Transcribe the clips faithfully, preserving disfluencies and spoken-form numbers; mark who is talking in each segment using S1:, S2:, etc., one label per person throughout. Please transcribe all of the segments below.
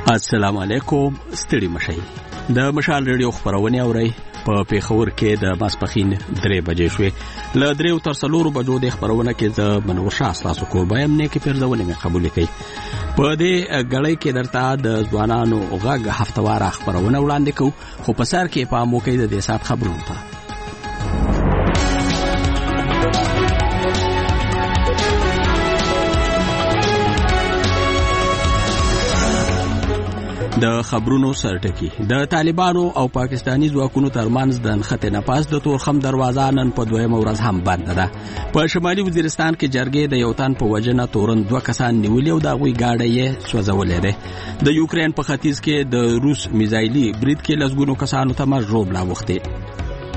S1: السلام علیکم. ستړي مشئ. د مشال ریډیو خبرونه اورئ. په پیښور کې د ماسپخین درې بجې شوې. له درې تر څلورو بجو د خبرونه کې ز منور شاه تاسو کوربایم نه کې پیرځونه مې قبول کړي. په دې غړۍ کې درته د ځوانانو غږ هفتوار خبرونه وړاندې کوو، خو په سر کې په موقع د دې سات خبرونه ته د خبرونو سرټکی. د طالبانو او پاکستانی ځواکونو ترمنځ د نښتې نه پاس د تورخم دروازه نن په دویمه ورځ هم بنده ده. په شمالي وزیرستان کې جرګې د یو تن په وجنه تورن دوه کسان نیولي او د هغوی ګاډی یې سوځولی دی. د یوکرین په ختیځ کې د روس میزایلي برید کې لسګونو کسانو ته مرګ ژوبله اوښتې.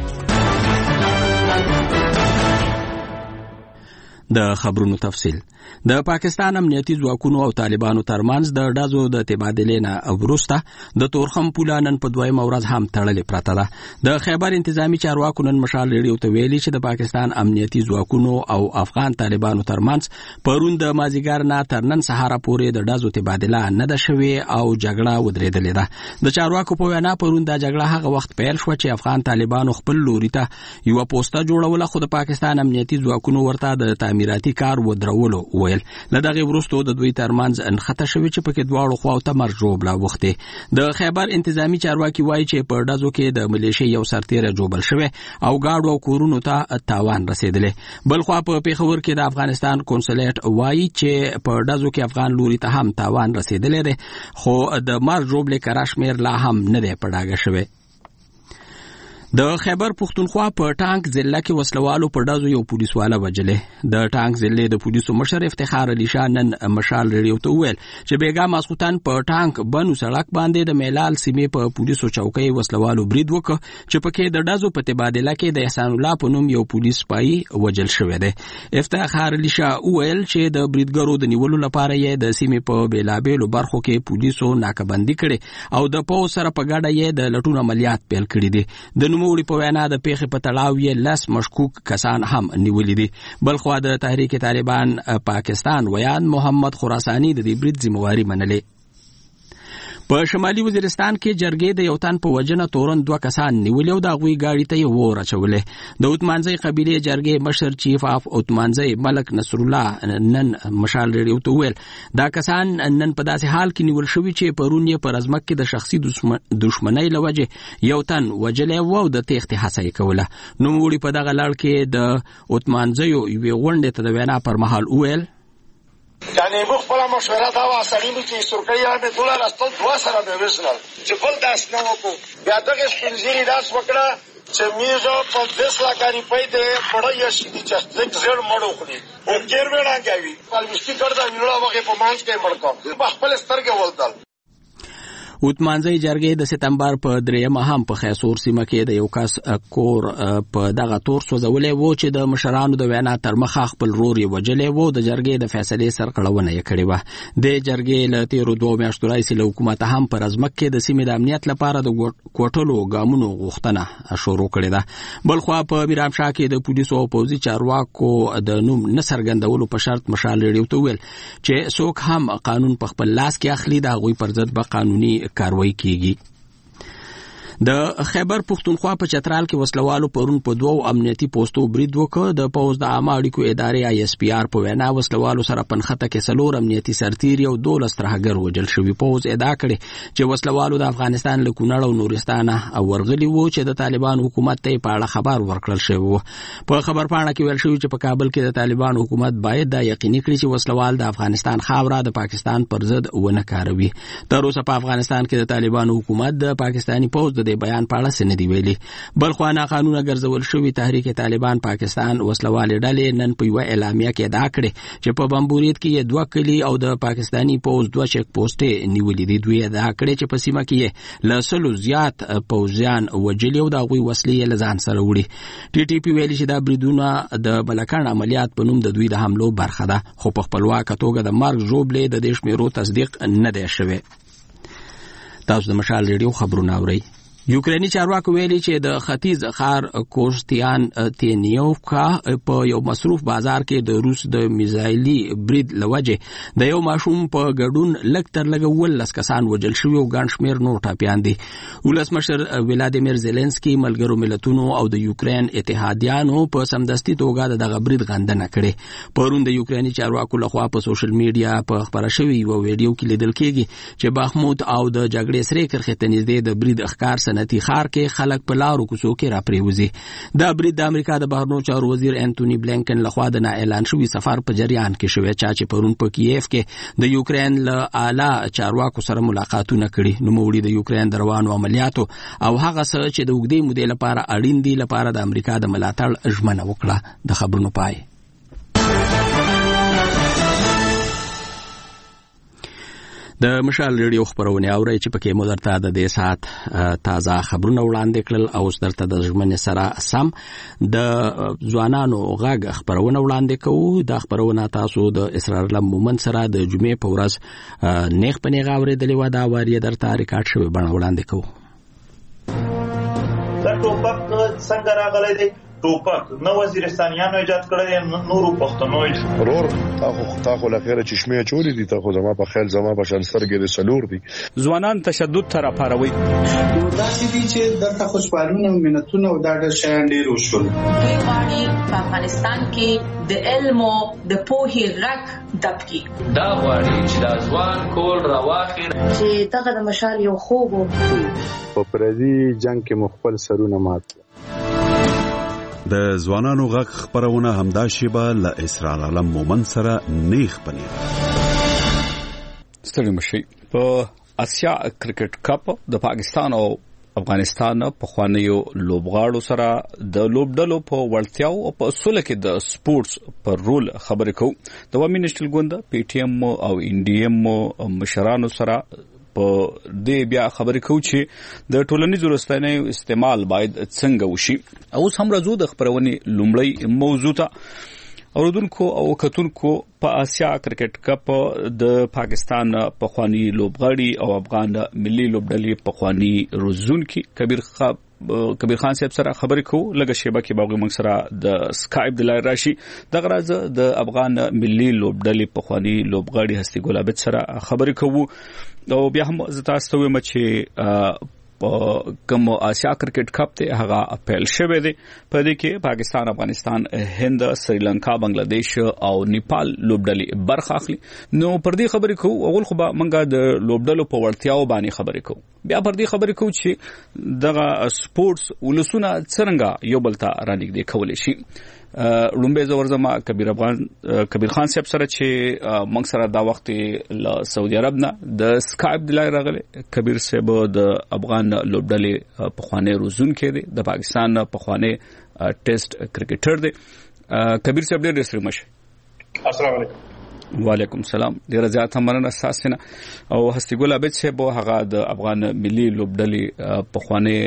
S1: د خبرونو تفصیل. د پاکستان امنیتي ځواکونو او طالبانو ترمنځ د ډزو د تبادلې نه وروسته د تورخم پوله نن په دویمه ورځ هم تړلې پرته ده. د خیبر انتظامی چارواکو نن مشال ریډیو ته ویلي چې د پاکستان امنیتي ځواکونو او افغان طالبانو ترمنځ پرون د مازیګر نه تر نن سهار پورې د ډزو تبادله نه ده شوې او جګړه ودرېدلې ده. د چارواکو په وینا پرون د جګړه هغه وخت پیل شو چې افغان طالبانو خپل لوري ته یو پوسټه جوړوله، خو د پاکستان امنیتي ځواکونو ورته د تعمیراتي کار ودرولو ویل. له دغه وروسته د دوی ترمنځ انخته شوې چې پکې دواړو خواو ته مرګ ژوبله اوښتې. د خیبر انتظامی چارواکي وایي چې په ډزو کې د ملیشې یو سرتیری ژوبل شوی او ګاډو او کورونو ته تاوان رسېدلی. بلخوا په پیښور کې د افغانستان کنسولیت وایي چې په ډزو کې افغان لوري ته هم تاوان رسېدلی دی، خو د مرګ ژوبلې کره شمېر لا هم نه دی په ډاګه شوی. د خیبر پښتونخوا په ټانک ضلع کې وسلوالو په ډزو یو پولیسواله وجلې. د ټانک ضلع د پولیسو مشر افتخار علي شاه نن مشال ریډیو ته وویل چې بیګا ماسخوتن په ټانک بنو سړک باندې د میلال سیمې په پولیسو چوکۍ وسلوالو برید وکړ چې پکې د ډزو په تبادله کې د احسان الله په نوم یو پولیس سپایي وجل شوی دی. افتخار علي شاه وویل چې د بریدګرو د نیولو لپاره یې د سیمې په بیلابیلو برخو کې پولیسو ناکبندي کړي او د پوځ سره په ګډه یې د لټون عملیات پیل کړي دي. د نوموړي په وینا د پیښې په تړاو یې لس مشکوک کسان هم نیولي دي. بلخوا د تحریک طالبان پاکستان ویان محمد خراساني د دې برید ذمہواري منلې. په شمالي وزیرستان کې جرګې د یو تن په وجنه تورن دوه کسان نیولي او د هغوی ګاډي ته یې اور اچولی. د اوتمانزۍ قبیلې جرګې مشر چیف اف اوتمانزۍ ملک نصر الله نن مشال ریډیو ته وویل دا کسان نن په داسې حال کې نیول شوي چې پرون یې په رزمک کې د شخصي دشمنۍ له وجې یو تن وجلی و او د تېښتې هڅه یې کوله. نوموړي په دغه لړ کې د اوتمانزیو یوې غونډې ته د وینا پر مهال وویل
S2: یعنی موږ خپله مشوره دا وه سړي مو چې سورکۍ مې ټوله راستل دوه سره مې وژنل چې بل داس نه وکړو. بیا دغې سپین ږیري داس وکړه چې میږه پنځلس لاکه روپۍ د مړه یشي دي چې لږ زیړ مړ وخوري او ډېر مېړه کوي پالویشتي کړ دا ویړه هغې په منځ کې مړ کړم په خپلې سترګې ولدل.
S1: اوتمانزۍ جرګې د سپتمبر په درېیمه هم په خیسور سیمه کې د یو کس کور په دغه تور سوځولی و چې د مشرانو د وینا تر مخه خپل رور یې وجلی و. د جرګې د فیصلې سرغړونه یې کړې وه. د جرګې له تېرو دوو میاشتو راهیسې له حکومته هم په رزمک کې د سیمې د امنیت لپاره د کوټلو ګامونو غوښتنه شروع کړې ده. بلخوا په میرامشاه کې د پولیسو او پوځي چارواکو د نوم نه څرګندولو په شرط مشال ریډیو ته وویل چې څوک هم قانون په خپل لاس کې اخلي د هغوی پر ضد به قانوني کاروایی کیږي. د خیبر پښتونخوا په چترال کې وسلوالو پرون په دوو امنیتي پوسټو برید وکړ. د پوځ د عامه اړیکو ادارې آی اس پی آر په وینا وسلوالو سره په نښته کې څلور امنیتي سرتیري او دولس ترهګر وژل شوي. پوځ ادعا کړې چې وسلوالو د افغانستان له کونړ او نورستانه ورغلي وو چې د طالبان حکومت ته په اړه خبر ورکړل شوی و. په خبرپاڼه کې ویل شوی چې په کابل کې د طالبان حکومت باید دا یقیني کړي چې وسلوال د افغانستان خاوره د پاکستان پر ضد ونه کاروي. تر اوسه په افغانستان کې د طالبان حکومت د پاکستاني پوځ د دې بیان په اړه ندی ویلي. بلخوا ناقانونه ګرځول شوي تحریک طالبان پاکستان وسلوالې ډلې نن په یوه اعلامیه کې ادعا کړې چې په بمبورید کې یې دوه کلي او د پاکستاني پوځ دوه چیک پوسټې نیولې دي. دوی ادعا کړې چې په سیمه کې یې له سلو زیات پوځیان وژلي او د هغوی وسلې یې له ځان سره وړي. ټي ټي پي ویلي چې دا بریدونه د ملکن عملیات په نوم د دوی د حملو برخه ده، خو په خپلواکه توګه د مرګ ژوبلې د دې شمېرو تصدیق نه دی شوی. تاسو د مشال ریډیو خبرونه اورئ. یوکرینی چارواکو ویلي چې د ختیځ ښار کوشتیان تینیوفکا په یو مصروف بازار کې د روس د میزایلي برید لوجه د یو ماشوم په ګډون لږ تر لږه ولس کسان وژل شوي او ګڼ شمېر نور ټپیان دي. ولسمشر ولادیمیر زيلنسکي ملګرو ملتونو او د یوکرين اتحادیانو په سمدستي توګه دغه برید غندنه کړې. پرون د یوکرینی چارواکو لخوا په سوشل میډیا په خبره شوی یو ویډیو کې لیدل کېږي چې باخمود او د جګړې سرې کرښې ته نږدې د برید ښکار صنعتي ښار کې خلک په لارو کوڅو کې راپریوځي. دا برید د امریکا د بهرنیو چارو وزیر انټونی بلینکن لخوا د اعلان شوی سفر په جریان کې شوی چې پرون په کیف کې د یوکرين له اعلی چارواکو سره ملاقاتونه کړي. نوموړي د یوکرين د روانو عملیاتو او هغه څه چې د اوږدې مودې لپاره اړین دي لپاره د امریکا د ملاتړ ژمنه وکړه. د خبرونو پای. د مشال ریډیو خبرونه اوري چې پکې مو درته د دې سات تازه خبرونه وړاندې کړل او درته د ژمنې سره سم د ځوانانو غږ خبرونه وړاندې کوو. د خبرونه تاسو د اسرار لم مومن سره د جمعې په ورځ نیغ په نیغه اورېدلې و. دا واری درته ریکارډ شوی بڼه وړاندې کوو.
S3: دا ټوپک څنګه راغلی دی؟ ټوپک نو وزیرستانیانو ایجاد کړی، نورو پښتنو
S4: رور تاخو تاخو لخيره چشمه چولی دي، تاخو زما په خیال زما په شان سترګې د سلور دي.
S5: ځوانان تشدد تر پاروي
S6: دا چې دي چې د خوشبالونه او منتونه او دا د شیان ډیر وشول.
S7: دوی غواړي په افغانستان کې د علم او د پوهې غږ دبکي.
S8: دا غواړي چې د ځوان کول راواخي
S7: چې دغه د مشال یو خوب
S9: په پردي جنگ کې مخبل سرونه مات.
S10: د ځوانانو غږ خبرونه همدا شیبه له اسرار علم مومن سره نیخ پنیر.
S5: ستړي مشي په اسیا کرکټ کپ د پاکستان او افغانستان په خوانیو لوبغاړو سره د لوبډلو په ورتیاو او په اصول کې د سپورتس پر رول خبرې کوو. د وامي نېشنل ګوند پی ټی ایم او انډي ایم مشرانو سره په دې بیا خبرې کوو چې د ټولنیزو رسنیو استعمال باید څنګه وشي. اوس هم راځو د خبرونې لومړی موضوع ته. اوردونکو او کتونکو په اسیا کرکټ کپ د پاکستان په خواني لوبغاړي او افغان ملي لوبډلې په خواني روزونکي کبیر خان کبیر خان صاحب سره خبرې کوو. لږه شیبه کې باغ موږ سره د سکایپ د لای راشي. دغه راځه د افغان ملي لوبډلې په خواني لوبغاړي هستي ګل عابد سره خبرې کوو. او بیا هم زه تاسو ته وایم چې په کوم اسیا کرکټ کپ ته هغه اپیل شوه دی. په دې کې پاکستان، افغانستان، هند، سریلانکا، بنگلاديش او نیپال لوبډلې برخه اخلي. نو پر دې خبرې کوو. اول خو به منګه د لوبډلو په ورتیاو باندې خبرې کوو. بیا پر دې خبرې کوو چې دغه سپورتس ولسونه څنګه یو بل ته رانږدې کولی شي. لومبه زورزما کبیر افغان کبیر خان صاحب سره چې موږ سره دا وخت له سعودي عرب نه د سکایپ د لای راغله. کبیر صاحب د افغان لوبډلې په خوانه روزون کې دی، د پاکستان په خوانه ټیسټ کرکټر دی. کبیر صاحب ډېر ډېر مشه.
S3: السلام علیکم.
S5: وعلیکم السلام. ډیر زیات مننه تاسو نه. او هستی ګل عابد صاحب هغه د افغان ملي لوبډلې په خوانه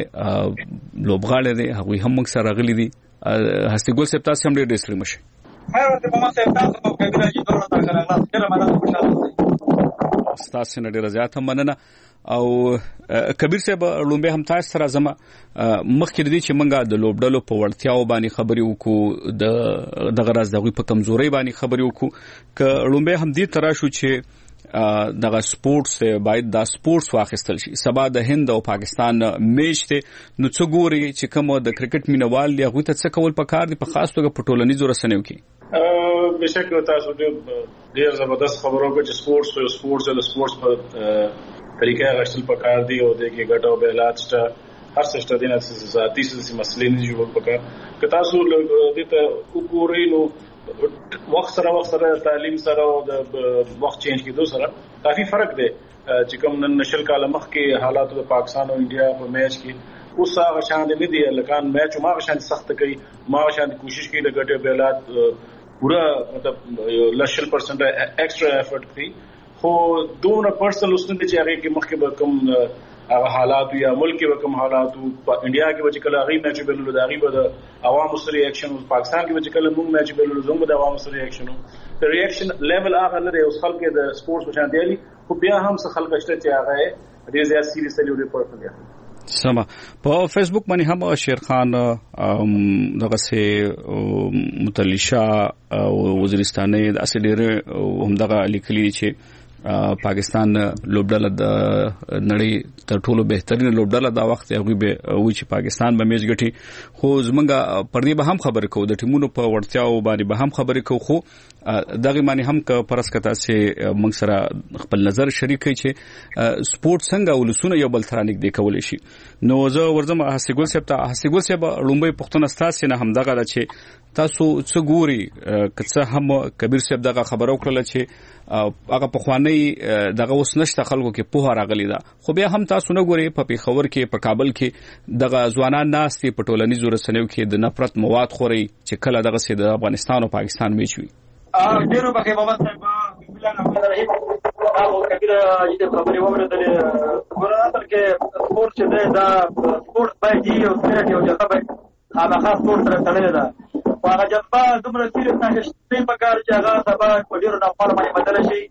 S5: لوبغاړي دی، هغه هم موږ سره غلي دي. هستی ګل صاحب تاسو هم ډیر ډیر مشه.
S11: مې ورته په ما صاحب تاسو په کبیره کې دوه راځه راغله. ډیر مننه خوشاله
S5: تاسو نه ډیر زیات مننه. او کبیر صاحب لومبه هم تاسو سره زما مخکې دي چې منګه د لوبډلو په ورتیاو باندې خبرې وکړو، د دغه راز دغه په کمزوري باندې خبرې وکړو. ک لومبه هم دې ترا شو چې دغه سپورتس باید دا سپورتس واخیستل شي. سبا د هند او پاکستان میچ ته نو څو ګوري چې کوم د کرکټ مینوال دی هغه ته څه کول پکار دي په خاص توګه په ټولنیزو رسنیو کې.
S3: بشک تاسو ډیر زبردست خبرو کې چې سپورتس او سپورتس او سپورتس په طریقې غشتل پکار دي او د کې ګټو بیلات شته هر څه شته. دینه ذاتي څه مسلې نه جوړ پکار که تاسو دې ته وګورئ نو وخت سره وخت سره تعلیم سره او د وخت چینج کېدو سره کافي فرق دی. چې کوم نن نشل کاله مخ کې حالات د پاکستان او انډیا په میچ کې اوس هغه شان نه دی لکان میچ ما شان سخت کوي، ما شان کوشش کوي د ګټو بیلات پورا مطلب لشل پرسنٹ ایکسټرا ایفورت کوي. خو دومره پرسنل اوس نه چې هغه کې مخ کې به کوم هغه حالات یا ملک کې کوم حالات په انډیا کې به کله هغه میچ بللو دا غي به د عوامو سره ریاکشن، پاکستان کې به کله موږ میچ بللو زموږ د عوامو سره ریاکشن د ریاکشن لیول هغه نه دی. اوس خلک د سپورتس په شان دی خو بیا هم څه خلک شته چې هغه ډیر زیات سیریسلی ورته پرفل دي.
S5: سما په فیسبوک باندې هم شیر خان دغه سه متلیشا وزیرستاني د اصل ډیر هم دغه لیکلي چې پاکستان لوبډله د نړۍ تر ټولو بهترین لوبډله دا وخت هغه به و چې پاکستان به میچ ګټي خو زمونږه پر دې به هم خبرې کوو د ټیمونو په وړتیاو باندې به هم خبرې کوو خو دغه معنی هم ک پرسکتا سي موږ سره خپل نظر شریکي چې سپورت څنګه ولسونه یو بل ترانیک دی کولای شي نو زه ورځم حسیګل صاحب ته حسیګل صاحب لومبي پښتون استاد نه هم دغه چې تاسو څه ګوري کڅه هم کبیر صاحب دغه خبرو کړل چې هغه په خوانی دغه اوس نشته خلکو کې په راغلی دا خو بیا هم تاسو نه ګوري په پیښور کې په کابل کې دغه ځوانان ناستي په ټولنیزو رسنیو کې د نفرت مواد خوري چې کله دغه سي د افغانستان او پاکستان میچ وي
S11: ډیرو بخې محمد صاحب بسم الله الرحمن الرحیم هغه کبیر چې خبرې ومنه د ګورناتل کې سپورت چې دا سپورت باندې یو سپورت یو جذبه هغه خاص سپورت سره تړلې ده هغه جذبه دومره سیریس نه شي په کار چې هغه سبا کوډیر نه خپل باندې بدل شي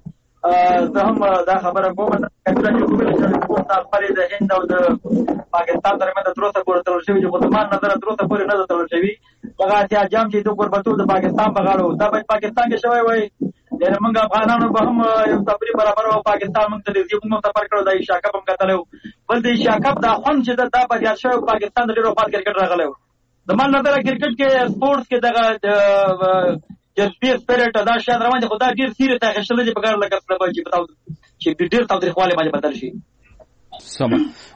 S11: زه هم دا خبره کوم چې کله چې کومه چې سپورت خپل د هند او د پاکستان ترمنځ د تروسه پورې تړل شوی چې په زمان نظر تروسه پورې نه تړل شوی هغه چې جام چې د قربتو د پاکستان په غاړه دا په پاکستان کې شوی وای د موږ افغانانو به هم یو تبریر برابر او پاکستان موږ ته د زیبونو سفر کړو د شاکب هم کتلو بل د شاکب دا خون چې دا په یاد شوی پاکستان د ډیرو فال کرکټ راغلی د مان نظر کرکټ کې سپورتس کې دغه جذبي سپیرټ دا شاید روان دي خدای ډیر سیریس ته خښل دي په کار لکه څه چې پتاو چې ډیر تاریخواله باندې بدل شي
S5: سم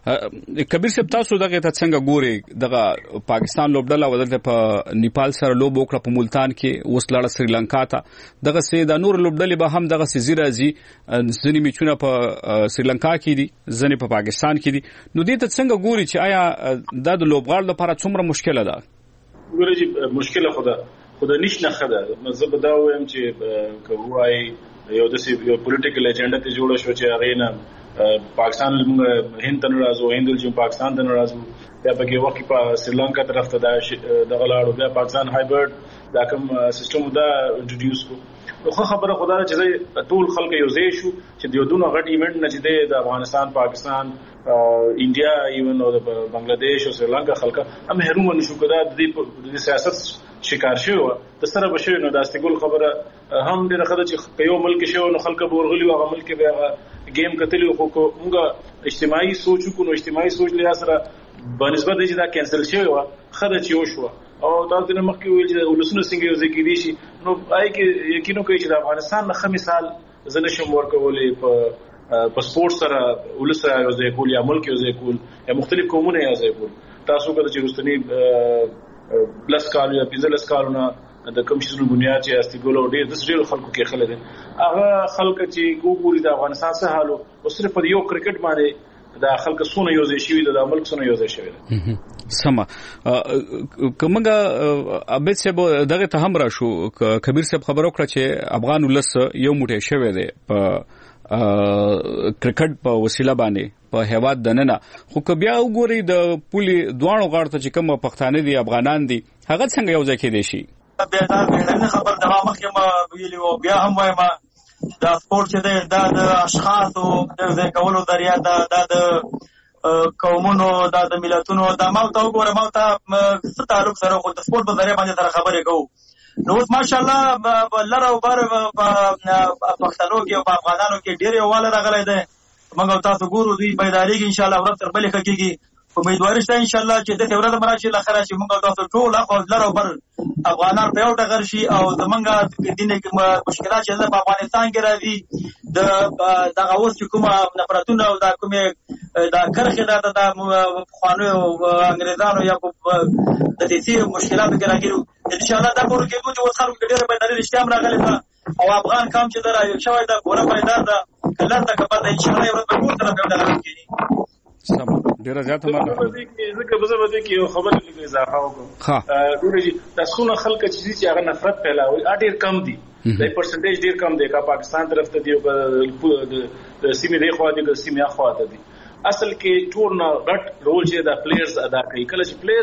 S5: کبیر صاحب تاسو دغه ته څنګه ګوري دغه پاکستان لوبډله ودلته په نیپال سره لوب وکړه په ملتان کې اوس لاړه سریلانکا ته دغه سي د نور لوبډلې به هم دغه سي زیرازي ځنی میچونه په سریلانکا کې دي ځنی په پاکستان کې دي نو دې ته څنګه ګوري چې آیا د لوبغاړو لپاره څومره مشکله ده
S3: ګوري چې مشکله خدا خدا نشنه خدا زه به دا وایم چې کوای یو د سی یو پولیټیکل ایجنډا ته جوړ شو چې هغه نه پاکستان هند ته راځو هندل چې پاکستان ته راځو بیا په کې وخت په سریلانکا طرف ته د غلاړو بیا پاکستان هایبرد دا کوم سیستم دا انټروډیوس کو خو خبره خدای چې ټول خلک یو ځای شو چې د دونو غټ ایونت نه چې د افغانستان پاکستان انډیا ایون او د بنگلاديش او سریلانکا خلک هم محروم نشو کړه د سیاست شکار شو د سره بشوي نو د استګل خبره هم ډیره خدای چې یو ملک شو نو خلک بورغلی او ملک به گیم کتلی خو موږ اجتماعي سوچ کو نو اجتماعي سوچ لیا سره بنسبت دې دا کینسل شوی و خدای چې وشو او تاسو نه مخکې ویل چې ولسونه څنګه یو ځای کې دي شي نو آی کې یقینو کوي چې د افغانستان نه مثال زنه شم ورکولې په په سپورت سره ولسه یو ځای کول یا ملک یو ځای کول یا مختلف قومونه یو ځای کول تاسو کله چې رستنی بلس کال یا پنځلس کالونه د کوم شي بنیاد چې استګول او ډېر د ډېر خلکو کې خلک دي هغه خلک چې ګوري د افغانستان څخه حالو او صرف په یو کرکټ باندې د خلک سونه یو ځای شوی د ملک سونه یو ځای شوی
S5: سما کومه ابد صاحب دغه ته هم را شو کبیر صاحب خبرو کړ چې افغان ولس یو موټی شوی دی په کرکټ په وسیله باندې په هواد دننه خو که بیا وګوري د پولي دوانو غاړه چې کوم پښتانه دي افغانان دي هغه څنګه یو ځای کې دي شي
S11: بیا دا به خبر دا مخکې ما ویلي او بیا هم وایم دا سپورت چې دا د اشخاص او د کولو ذریعہ دا د قومونو دا د ملتونو دا ما ته وګوره ما ته څه تعلق سره خو د سپورت په ذریعہ باندې سره خبرې کوو نو ماشاءالله لره او بار په پښتنو کې او په افغانانو کې ډېر یووالی راغلی دی موږ تاسو ګورو دوی بیداری کې ان شاء الله ورځ تر بلې کېږي امیدوار شته ان شاء الله چې د ورځې مراشي لخر شي موږ تاسو ټول اخو لره بر افغانان په یو ټغر شي او زمونږه د دینه کې مشکلات چې په افغانستان کې راځي د دغه اوس کومه نفرتونه او د کومه د کرخه د د خوانو انګريزانو یا د دې مشکلاتو کې راګیرو ان شاء الله دا پور کې موږ خلکو ډېر په دلیل اشتام راغلی او افغان کام چې درا شوی دا ګوره پیدا ده کله تک په ان شاء الله یو په ټول طرف یو دغه کېږي
S5: سم ډیر زیاته ماده
S3: ځکه به زه به کې یو خبره لږه اضافه وکړم ها ګورئ تاسو نه خلک چې هغه نفرت پیلاوي ډېر کم دي د پرسنټیج ډېر کم دی کا پاکستان طرف ته دی او د سیمې دی خو د سیمې خوا ته دي اصل کې ټول نه غټ رول چې د پلیئرز ادا کوي کله چې پلیئرز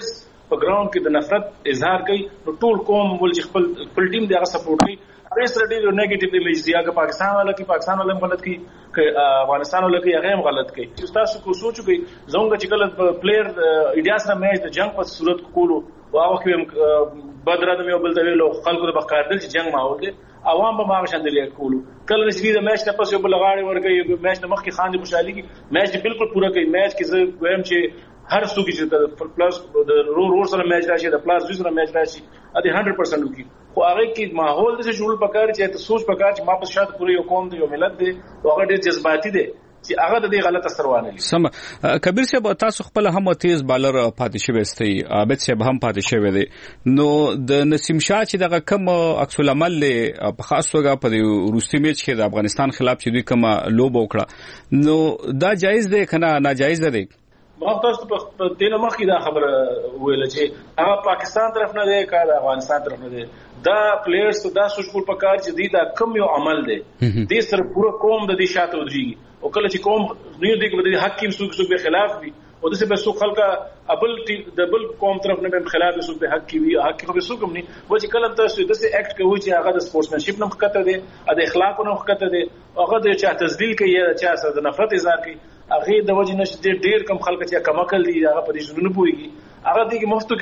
S3: په ګراوند کې د نفرت اظهار کوي نو ټول قوم ول چې خپل خپل ټیم دی هغه سپورټ کوي هغه سره ډېر نیگیټیو ایمیج دی هغه پاکستان والا کې پاکستان والا غلط کوي ک افغانستان والا کې هغه هم غلط کوي چې تاسو کو سوچو کوي زونګه چې کله پلیئر انډیا سره میچ د جنگ په صورت کولو واو کې بدر ادم یو بل ته ویلو خلکو د بقاعده چې جنگ ماحول دی عوام به ما شاندلې کولو کله چې د میچ نه پس یو بل غاړي ورګي میچ نه مخکې خان دي خوشحالي کې میچ بالکل پوره کوي میچ کې زه وایم چې هر څوک چې پلس د رو رو سره میچ راشي د پلس دوی سره میچ راشي ا دې هنډرډ پرسنټ وکي خو هغه کې ماحول د جوړ پکار چې ته سوچ پکار چې ما په شاته پوره یو قوم دی یو ملت دی او هغه ډېر جذباتي دی چې هغه د دې غلط اثر وانه لري.
S5: سم کبیر صاحب تاسو خپل هم تیز بالر پاتې شوی استي عابد صاحب هم پاتې شوی دی نو د نسیم شاه چې دغه کم عکس العمل له په خاص توګه په روسي میچ کې د افغانستان خلاف چې دوی کوم لوب وکړه نو دا جایز دی کنه ناجایز دی؟
S3: ما تاسو په دینه مخکې دا خبره ویل چې هغه پاکستان طرف نه دی کا د افغانستان طرف نه دی دا پلیئرز دا سوچول پکار چې دی دا کم یو عمل دی د سر پوره قوم د دې شاته ودرېږي او کله چې قوم نیو دی کې د حکیم سوق سوق به خلاف وي او د څه به سوق خلکا ابل د بل قوم طرف نه به خلاف سوق به حق کی وي حق خو به سوق هم نه و چې کله تاسو د څه اکټ کوي چې هغه د سپورټسمنشپ نه مخکته دی د اخلاق نه مخکته دی هغه د چا تذلیل کوي یا چا سره د نفرت اظهار کوي هغه د وجه نشته ډېر کم خلک چې کم عقل دي هغه په دې ژوند نه پويږي هغه دغه مفتو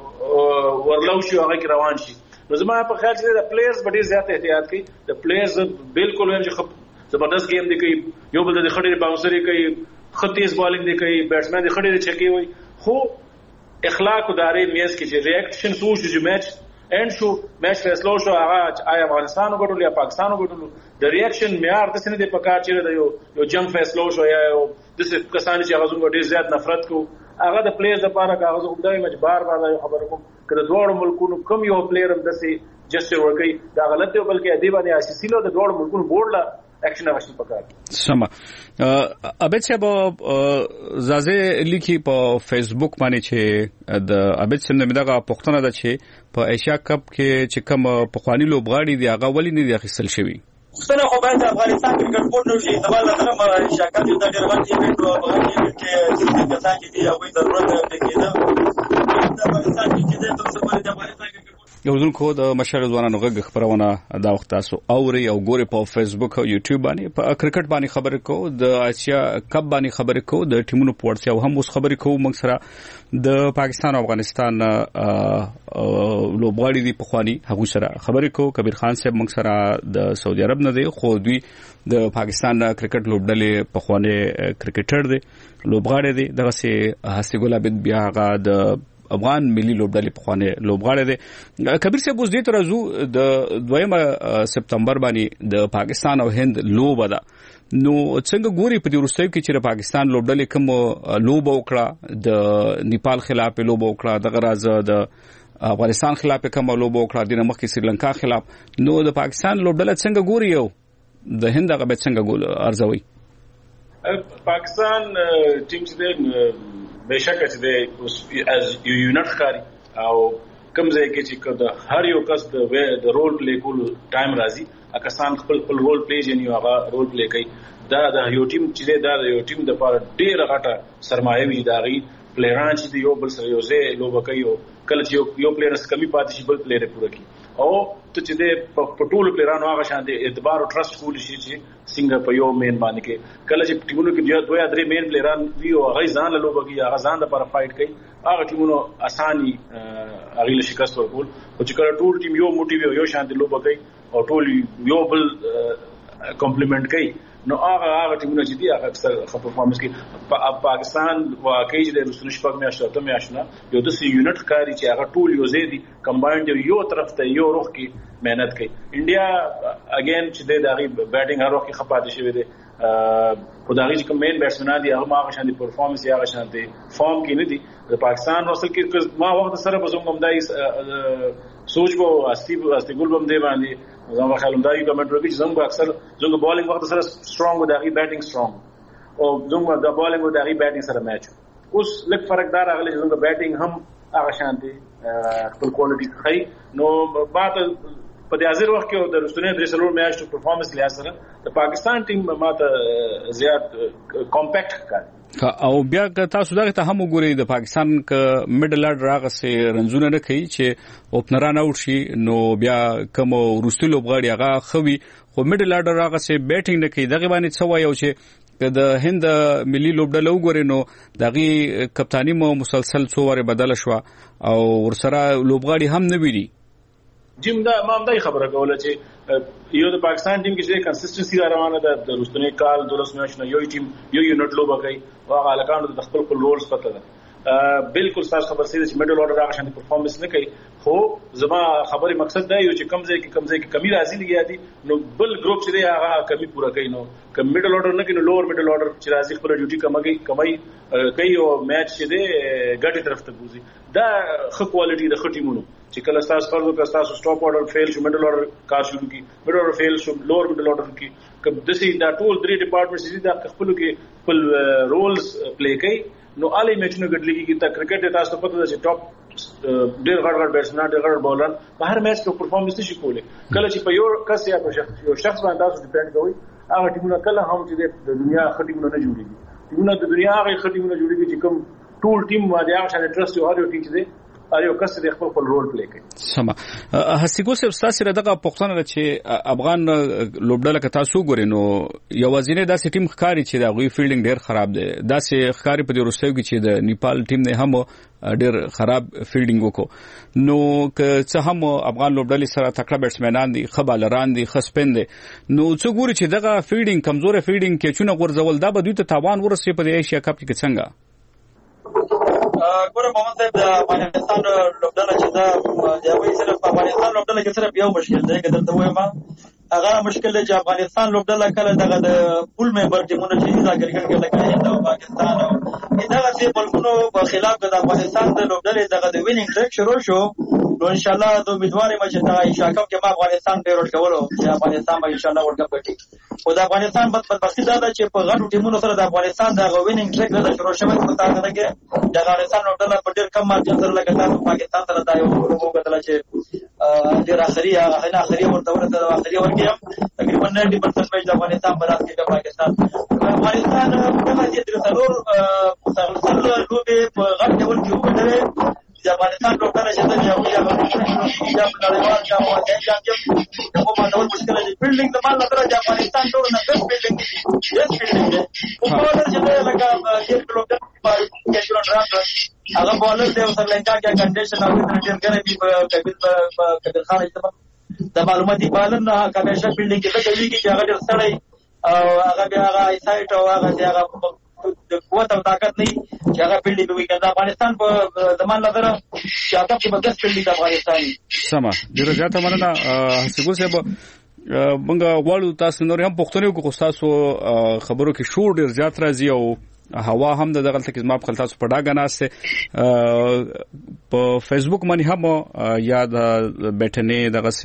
S3: کې ورلو شي هغه کې روان شي نو زما په خیال چې د پلیئرز ډېر زیات احتیاط کوي د پلیئرز بالکل هم چې زبردست گیم دی کوي یو بل د خړې باونسري کوي خطیز بالینګ دی کوي بیټسمن د خړې چکی وي خو اخلاق داري میز کې چې ریاکشن سوچ چې میچ اینڈ شو میچ فیصلو شو هغه آیا افغانستان وګټل یا پاکستان وګټل د ریاکشن معیار د سینې د پکار چې د یو یو جنگ فیصلو شو یا یو د څه کسان چې هغه زموږ ډیر زیات نفرت کو هغه د پلیئرز لپاره کاغذ وګدای مچ بار بار یو خبره کوم کله دوړ ملکونو کم یو پلیئر هم دسه جسټر ورکی دا غلط دی بلکې ادی باندې اساسي لو د دوړ ملکونو بورډ لا اکشن اکشن پکار
S5: سم عابد صاحب زازه لیکي په فیسبوک باندې چې د عابد صاحب دغه پښتنه ده چې په ایشیا کپ کې چې کوم پخوانی لوبغاړي دی هغه ولې نه دی اخیستل شوی
S11: څنګه خو باید افغانستان کرکټ بورډ نو شي سوال نه ایشیا کپ د ډېر وخت ایونت او هغه کې چې کسان چې دی هغه ضرورت دی کېده د افغانستان کې د تاسو په د افغانستان
S5: یو ځل کو د مشر ځوانانو غږ خبرونه دا وخت تاسو اوري او ګوري په فیسبوک او یوټیوب باندې په کرکټ باندې خبرې کو د اسیا کپ باندې خبرې کو د ټیمونو په ورتیا هم اوس خبرې کو موږ سره د پاکستان او افغانستان لوبغاړي دی په خواني هغه سره خبرې کو کبیر خان صاحب موږ سره د سعودي عرب نه دی خو دوی د پاکستان کرکټ لوبډلې په خواني کرکټر دی لوبغاړي دی دغه سي حسی ګل عبد بیا هغه د افغان ملي لوبډلې په خوانه لوبغاړي دي کبیر صاحب اوس دې ترازو د دویمه سپتمبر باندې د پاکستان او هند لوب ده نو څنګه ګوري په دې وروستیو کې چې پاکستان لوبډلې کوم لوب وکړه د نیپال خلاف لوب وکړه د غراز د افغانستان خلاف کوم لوب وکړه د مخکې سریلانکا خلاف نو د پاکستان لوبډله څنګه ګوري یو د هند هغه به څنګه ګول ارزوي
S3: پاکستان ټیم چې بهشکه چې د از یونټ ښکاري او کوم ځای کې چې د هر یو کس د رول پلی کولو ټایم راځي اکسان خپل خپل رول پلی جنی هغه رول پلی کوي دا د یو ټیم چې دا د یو ټیم د لپاره ډیره غټه سرمایه وي دا غي پلیران چې یو بل سره یو ځای لوب کوي او کله چې یو پلیر سره کمی پاتې شي بل پلیر پوره کوي او ته چې د پټول پلیرانو هغه شان د اعتبار او ټرست کول شي چې څنګه په یو مین باندې کې کله چې ټیمونو کې دوه یا درې مین پلیران وی او هغه ځان له لوب کوي هغه ځان لپاره فایټ کوي هغه ټیمونو اساني هغه له شکست ورکول او چې کله ټول ټیم یو موټیو یو شان د لوب کوي او ټول یو بل کمپلیمنٹ کوي نو هغه هغه ټیمونه چې دي هغه اکثر خپل پرفارمنس کوي پاکستان واقعي د رسول شپږ میاشتې ته میاشتنه یو د سی یونټ کاری چې هغه ټول یو ځای دي کمباینډ یو طرف ته یو روح کې مهنت کوي انډیا اگین چې د دغه بیټینګ هر وخت خپاده شوی دی خدایي چې کوم مین بیټسمن دي هغه هغه شان دي پرفارمنس هغه شان دي فارم کې نه دي د پاکستان اصل کې ما وخت سره بزوم هم دای سوچ وو استی استی ګل بم دی باندې زما خیال دا یو کمنټ ورکړي چې زموږ اکثر زموږ بالینګ وخت سره سترونګ و دغه بیټینګ سترونګ او زموږ د بالینګ و دغه بیټینګ سره میچ اوس لږ فرق دار اغلی زموږ بیټینګ هم هغه شان دي خپل کوالټي خي نو بعد په دې حاضر وخت کې د رستنې درې سلور میاشتو پرفارمنس لیا سره د پاکستان ټیم ماته زیات کمپیکټ کړ
S5: او بیا تاسو دغه ته هم وګورئ د پاکستان ک میډل آرډر هغه سه رنزونه نه کوي چې اوپنران اوټ شي نو بیا کوم روستي لوبغاړي هغه خوي خو میډل آرډر هغه سه بیټینګ نه کوي دغه باندې څه وایو چې د هند ملي لوبډله وګورئ نو دغه کپتانی مو مسلسل څو واره بدل شو او ورسره لوبغاړي هم نه ویلي
S3: جیم دا ما هم دا خبره کوله چې یو د پاکستان ټیم کې چې کنسستنسي روانه ده د رستنی کال دولس میاشتې یو ټیم یو یونټ لوبه کوي واغه الکانو د خپل خپل رولز پته ده بالکل تاسو خبر سي چې میډل آرډر هغه شان پرفارمنس نه کوي خو زما خبري مقصد دا یو چې کم ځای کې کم ځای کې کمی راځي لګیا دي نو بل ګروپ چې دی هغه کمی پوره کوي نو کم میډل آرډر نه کوي نو لوور میډل آرډر چې راځي خپل ډیوټي کمای کمای کوي او میچ چې دی ګټي طرف ته بوزي دا خو کوالټي د خټیمونو چې کله تاسو فرض وکړئ تاسو سټاپ آرډر فیل شو میډل آرډر کار شروع کی میډل آرډر فیل شو لوور میډل آرډر کی کله د سي دا ټول درې ډپارټمنټس چې دا خپل کې خپل رولز پلی کوي نو علي میچونو ګډلګي کی تا کرکټ تاسو پته ده چې ټاپ ډېر غړ غړ بیټسمن ډېر غړ بولر په هر میچ کې پرفارمنس نشي کولی کله چې په یو کس یا په شخص یو شخص باندې تاسو ډیپند کوئ هغه ټیمونه کله هم چې د دنیا خټیمونه نه جوړیږي ټیمونه د دنیا هغه خټیمونه جوړیږي چې کوم ټول ټیم باندې هغه شان انټرست یو هر یو ټیم چې اړ یو کس د خپل خپل رول پلی کوي
S5: سم هسیګو صاحب تاسو دغه پښتنه چې افغان لوبډله که تاسو ګورئ نو یو وزینه داسې ټیم ښکاری چې دا غوي فیلډینګ ډیر خراب دی داسې ښکاری په دې روسیو کې چې د نیپال ټیم نه هم ډیر خراب فیلډینګ وکړو نو که څه هم افغان لوبډلې سره تکړه بیټسمنان دي خبالران دي خسپند دي نو څو ګوري چې دغه فیلډینګ کمزوري فیلډینګ کې چونه غورځول دا به دوی ته تاوان ورسې په ایشیا کپ کې څنګه
S11: ګوره محمد صاحب د افغانستان لوبډله چې دا د یوې صرف په افغانستان لوبډله کې صرف یو مشکل دی که درته وایم هغه مشکل دی چې افغانستان لوبډله کله دغه د پول ممبر ټیمونه چې دا کرکټ کې لکه هند او پاکستان او دغه چې ملکونو په خلاف د افغانستان د لوبډلې دغه د وینینګ ټریک شروع شو نو ان شاء الله د امیدوار یم چې دا ایشیا کپ کې ما افغانستان به ورټ کولو چې افغانستان به ان شاء الله ورټ کپ ګټي او د افغانستان په بدبختي دا ده چې په غټو ټیمونو سره د افغانستان د وینینګ ټریک نه شروع شوی په تاسو کې د افغانستان لوبډله په ډېر کم مارجن سره لګا پاکستان سره دا یو وګورل چې ډېر اخري هغه اخري ورته ورته اخري ورګي تقریبا نوي پرسنټ د افغانستان په راس کې د پاکستان افغانستان په دې درې څلور مسلسل لوبې په غټ ډول کې وکړلې د افغانستان لوبډله چې د یو یا په نړیوال جام او د جام کې په کومه ډول مشکل دي فیلډینګ د مال لپاره د افغانستان ټول نه بیسټ فیلډینګ دي بیسټ فیلډینګ دي په بولر چې لکه یو لوبډله په کیشون راځي هغه بولر دی او سرلنکا کې کنډیشن او ډېر ګرمي په کبیر په کبیر خان ایتما د معلوماتي بالر نه کمیشه فیلډینګ کې د کوي چې هغه ډېر سړی او هغه بیا هغه ایسایټ او هغه هغه د قوت او طاقت نه چې هغه فیلډینګ کوي کنه افغانستان په زمان لپاره چې هغه په بس فیلډینګ افغانستاني
S5: سم ډیره زیاته مننه هسیګو صاحب موږ غواړو تاسو نور هم پښتنو کو تاسو خبرو کې شور ډیر زیات راځي او هوا هم د دغه تک زما په خپل تاسو په ډاګه ناسته په فیسبوک باندې هم یا د بیٹنې دغه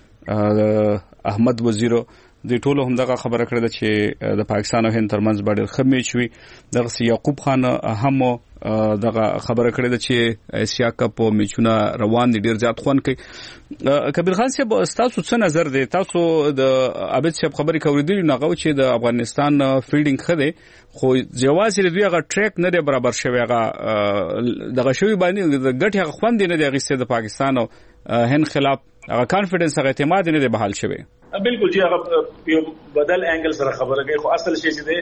S5: سه احمد وزیرو د ټولو هم دغه خبره کړې ده چې د پاکستان او هند ترمنځ باندې خمې شوي دغه سي یعقوب خان هم دغه خبره کړې ده چې ایشیا کپ میچونه روان دي ډیر زیات خوان کوي کبیر خان صاحب تاسو څه نظر دی تاسو د عابد صاحب خبرې کوریدلی نو هغه چې د افغانستان فیلډینګ خده خو جواز لري هغه ټریک نه دی برابر شوی هغه دغه شوی باندې د ګټ هغه خوند نه دی غیسته د پاکستان او هند خلاف هغه کانفیډنس هغه اعتماد نه دی بحال شوی
S3: بالکل جی هغه یو بدل انګل سره خبره کوي خو اصل شی چې دی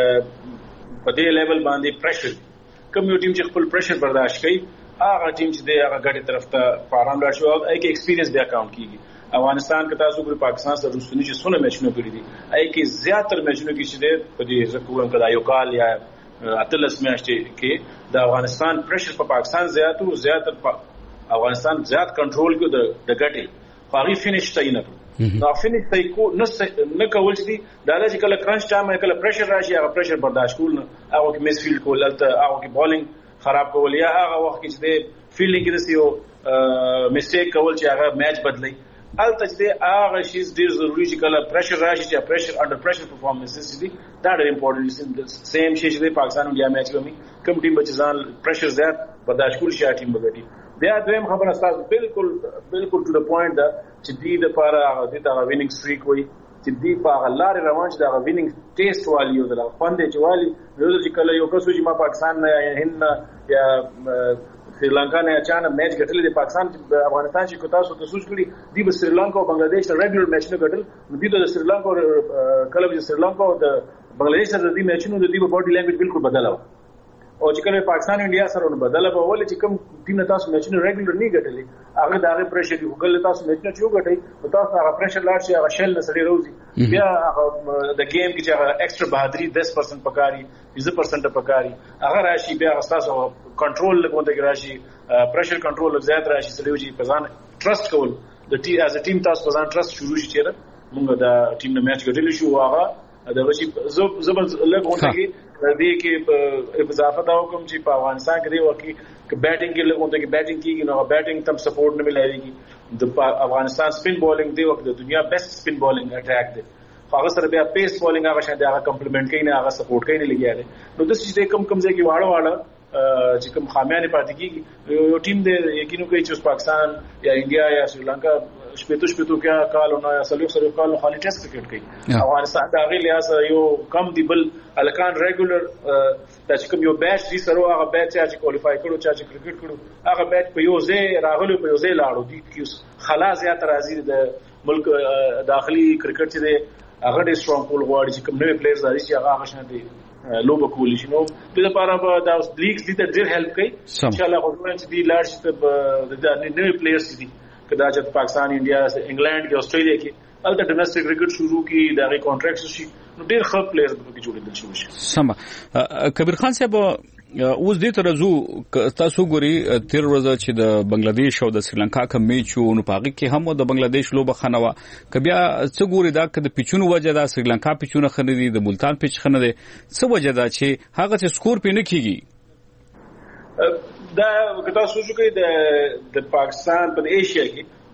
S3: په دې لیول باندې پریشر کوم یو ټیم چې خپل پریشر برداشت کوي هغه ټیم چې دی هغه ګټه طرف ته فارم لاړ شو او ایک ایکسپیرینس بیا کاونټ کیږي افغانستان کې تاسو ګور پاکستان سره رسونی چې سونه میچونه کړی دي ایک زیاتره میچونه کې چې دی په دې ځکه کدا یو کال یا اتلس میاشتې کې د افغانستان پریشر په پاکستان زیات او زیاتره افغانستان زیات کنټرول کو د ګټې خو هغه فینیش ته نه نو فینیش ته کو نه نه کول چې دا چې کله کرنچ ټایم کله پریشر راشي هغه پریشر برداشت کول نه هغه کې میس فیلډ کول البته هغه کې بالینګ خراب کول یا هغه وخت کې چې فیلډینګ کې د یو میسټیک کول چې هغه میچ بدلی البته چې هغه شی ډیر ضروری چې کله پریشر راشي چې پریشر انډر پریشر پرفارمنس دي دا ډیر امپورټنت سیم شی چې پاکستان انډیا میچ کې کوم ټیم چې ځان پریشر زیات برداشت کول شي ټیم وګټي بیا دویم خبره تاسو بالکل بالکل ټو د پوینټ دا چې دې د لپاره هغه د وینینګ سټریک وي چې دی په غلار روان چې دا وینینګ ټیسټ والی او دا خوندې چوالي نو چې کله یو کس چې ما پاکستان نه یا هند یا سریلانکا نه اچانه میچ ګټلې د پاکستان افغانستان چې کوتا سو تاسو کړی دی په سریلانکا او بنگلاديش سره ریګولر میچ نه ګټل نو دی د سریلانکا کله چې سریلانکا او د بنگلاديش سره د دې میچونو د دې په باډي لینګویج بالکل بدلاو او چې کله پاکستان انډیا سره نو بدله په ول چې کوم ټیم تاسو میچونه ریګولر نه ګټلې هغه د هغه پرېشر دی وکړل تاسو میچونه چې وګټئ نو تاسو هغه پرېشر لاړ شي هغه شل نه سړي روزي بیا د گیم کې چې هغه ایکسترا بهادری دس پرسنټ پکاري بیس پرسنټ پکاري هغه راشي بیا تاسو کنټرول لګونته کې راشي پرېشر کنټرول زیات راشي سړي چې پزان ټرست کول د ټیم از ا ټیم تاسو پزان ټرست شروع شي چې موږ د ټیم نه میچ ګټلی شو هغه دا وشي زب زبر لګونته کې دې کې اضافه دا کوم چې په افغانستان کې دی وکي ک بیټینګ کې لګونته کې بیټینګ کیږي نو بیټینګ تم سپورټ نه ملایږي د افغانستان سپین بولینګ دی وکي د دنیا بیسټ سپین بولینګ اٹیک دی هغه سره بیا پیس بولینګ هغه شاته هغه کمپلیمنٹ کوي نه هغه سپورټ کوي نه لګیا دی نو د څه کم کم ځای کې واړه واړه چې کوم خامیانه پاتې کیږي یو ټیم دی یقینو کوي چې پاکستان یا انډیا یا سریلانکا شپېتو شپېتو کې کال نه یا سلو سلو کال خالي ټیسټ کرکټ کوي افغانستان دا غي لحاظ یو کم دی بل الکان ریګولر چې کوم یو بیچ دي سره هغه بیچ چې کوالیفای کړو چې کرکټ کړو هغه بیچ په یو ځای راغلو په یو ځای لاړو دي چې خلاص یا ترازی د ملک داخلي کرکټ چې دی هغه ډېر سترونګ کول غواړي چې کوم نوې پلیئرز راځي چې هغه غشنه دي لوبه کولی شي نو په لپاره به دا لیګز دي ته ډېر هیلپ کوي ان شاء الله غواړم چې دی لاړ شي ته د نوې پلیئرز دي کدا چې پاکستان انډیا انګلند کې استرالیا کې الته ډومېسټک کرکټ شروع کی دا غي کانټریکټس شي نو ډېر ښه پلیئرز به کې جوړېدل شي
S5: سم کبیر خان صاحب اوس دې ترزو تاسو ګوري تیر ورځ چې د بنگلاديش او د سریلانکا کوم میچ نو پاګه کې هم د بنگلاديش لوبه خنوا کبیا څه ګوري دا د پیچونو وجه دا سریلانکا پیچونه خنه دي د ملتان پیچ خنه دي څه وجه دا چې هغه څه سکور پې نه کیږي
S3: دا کدا سوچو کې د د پاکستان په ایشیا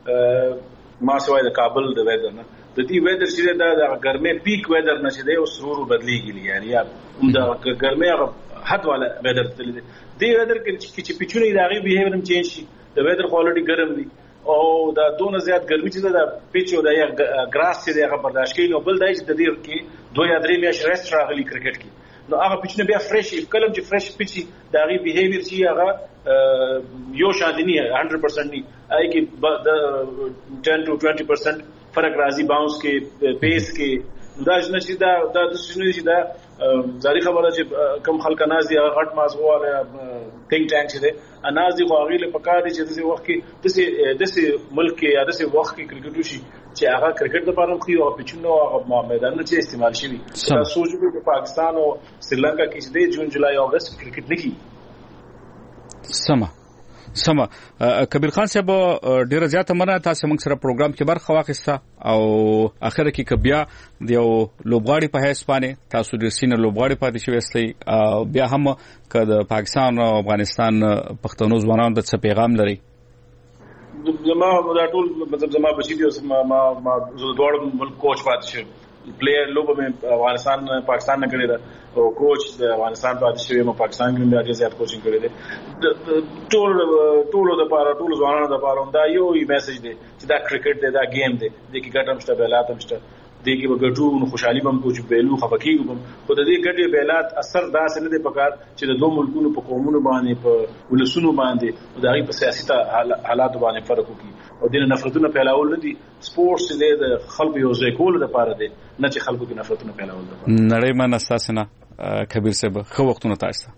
S3: کې ما سوای د کابل د ویدر نه د دې ویدر چې دا د ګرمه پیک ویدر نشي دی او سرور بدلیږي یعنی یا د ګرمه حد والا ویدر تل دي دی ویدر کې چې پیچونه داغي بیهیویر هم چینج شي د ویدر کوالټي ګرم دي او دا دونه زیات ګرمي چې دا پیچ او دا یا ګراس چې هغه برداشت کوي نو بل دای چې د دې کې دوه یا درې میاشتې ریسټ راغلي کرکټ کې نو هغه پیچونه بیا فرش کلم چې فرش پیچي داغي بیهیویر چې هغه یو شاندنی هندرد پرسنټ ني آی کې د ټن ټو ټوئنټي پرسنټ فرق راځي باونس کې پیس کې دا چې دا دا د سینې چې دا ځاری خبره چې کم خلک ناز دي غټ مازغواله ثینک ټانک چې ده اناز دي خو غیله پکار دي چې د وخت کې د دې ملک کې یا د دې وخت کې کرکټ وشي چې هغه کرکټ لپاره خو یو پچونو هغه میدان چې استعمال شي دا سوچ په پاکستان او سریلانکا کې چې د جون جولای اگست کرکټ نه کی
S5: سما سما کبیر خان صاحب ډیره زیاته مننه تاسو موږ سره پروګرام کې برخه واخیسته او اخر کې کبیا د یو لوبغاړي په حیث باندې تاسو د سینه لوبغاړي پاتې شوی استئ بیا هم کله پاکستان او افغانستان پښتنو ځوانانو ته څه پیغام لري
S3: زما دا ټول مطلب زما بچی دی ما ما ما زړه ملک کوچ پاتې شو پلیئر لوبه مې افغانستان پاکستان نه کړی دا او کوچ د افغانستان پاتې شوی ما پاکستان کې بیا زیات کوچینګ کړی دی ټول ټول د پاره ټول ځوانانو د پاره دا یو میسج دی چې دا کرکټ دی دا گیم دی د کې ګټم شته بیلات هم شته د کې وګټو نو خوشحالي بم کوچ بیلو خفقېږي بم خو د دې ګټې بیلات اثر داسې نه دی پکار چې د دوه ملکونو په قومونو باندې په ولسونو باندې او د هغې په سیاسي حالاتو باندې فرق وکړي او دین نفرتونه پیلاول نه دي سپورتس دې د خلکو یو ځای کولو لپاره دی نه چې خلکو کې نفرتونه پیلاول لپاره
S5: نړۍ من اساسنه کبیر صاحب خو وختونه تاسو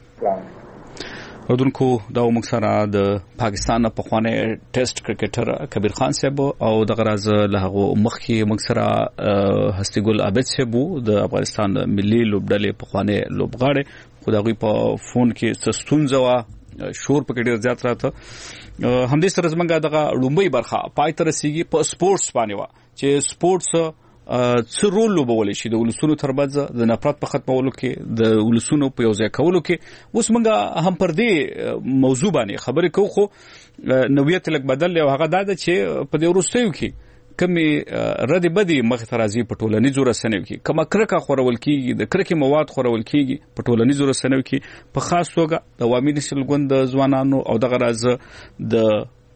S5: ودونکو دا موږ سره د پاکستان په خوانه ټیسټ کرکټر کبیر خان صاحب او د غراز له هغه مخکي موږ سره هستی ګل عابد صاحب د افغانستان ملي لوبډلې په خوانه لوبغاړي خدای په فون کې سستونځه وا شور په ډیر زیات راته همدې سره زمونږ دغه لومبي برخه پای تر رسیدي په سپورتس باندې وا چې سپورتس څه رول لوبول شي د ولسونو ترمنځ د نفرت په ختمولو کې د ولسونو په یو ځای کولو کې اوس موږ هم پر دې موضوع باندې خبرې کوو خو نویت لک بدل او هغه دا چې په دې وروستیو کې کمی ردی بدی مخ ترازی په ټولنیزو رسنیو کې کما کرکه خورول کیږي د کرکه مواد خورول کیږي په ټولنیزو رسنیو کې په خاص توګه د عوامي نسل ګوند ځوانانو او د غراز د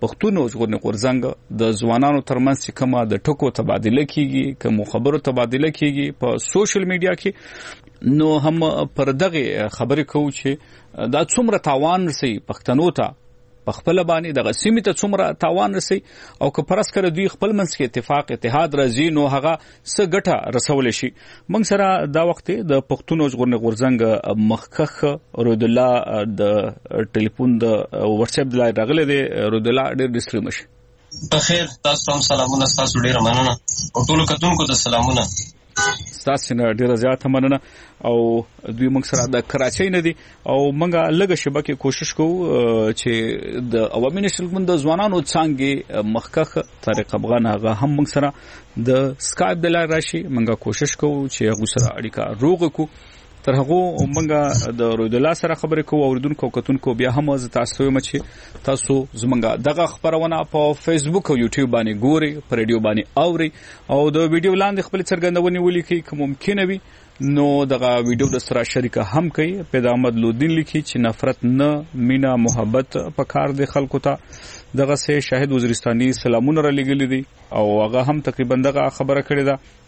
S5: پښتون او ژغورنې غورځنګ د ځوانانو ترمنځ چې کومه د ټکو تبادله کیږي کوم خبرو تبادله کیږي په سوشل میډیا کې نو هم پر دغه خبرې کوو چې دا څومره تاوان رسي پښتنو ته په خپل باندې د غسیمې ته څومره تاوان رسي او که پرس کړه دوی خپل منځ کې اتفاق اتحاد راځي نو هغه څه ګټه رسول شي. موږ سره دا وخت د پښتون ژغورنې غورځنګ مخکخ رود الله د ټلیفون د واتس اپ لای راغله دی. رود الله ډېر ډسټری مشي
S12: بخیر. تاسو هم سلامونه. تاسو ډېر مننه او ټول کتونکو ته سلامونه.
S5: تاسو نه ډیره زیاته مننه او دوی موږ سره د کراچۍ نه دي او موږ لږه شبکه کوشش کوو چې د عوامي نشل ګوند د ځوانانو څنګه مخکخ طارق افغان هغه هم موږ سره د سکایپ د لارې راشي. موږ کوشش کوو چې هغه سره اړیکه روغ کو. تر هغه موږ د رود الله سره خبرې کوو. اوریدونکو کتونکو بیا هم از تاسو یم چې تاسو زمونږ دغه خبرونه په فیسبوک او یوټیوب باندې ګوري په ریډیو باندې اوري او د ویډیو لاندې خپل څرګندونې ولیکي که ممکن وي نو دغه ویډیو د سره شریکه هم کوي. پیدا احمد لودین لیکي چې نفرت نه مینا محبت په کار د خلکو ته. دغه سه شاهد وزیرستاني سلامونه را لګل دي او هغه هم تقریبا دغه خبره کړې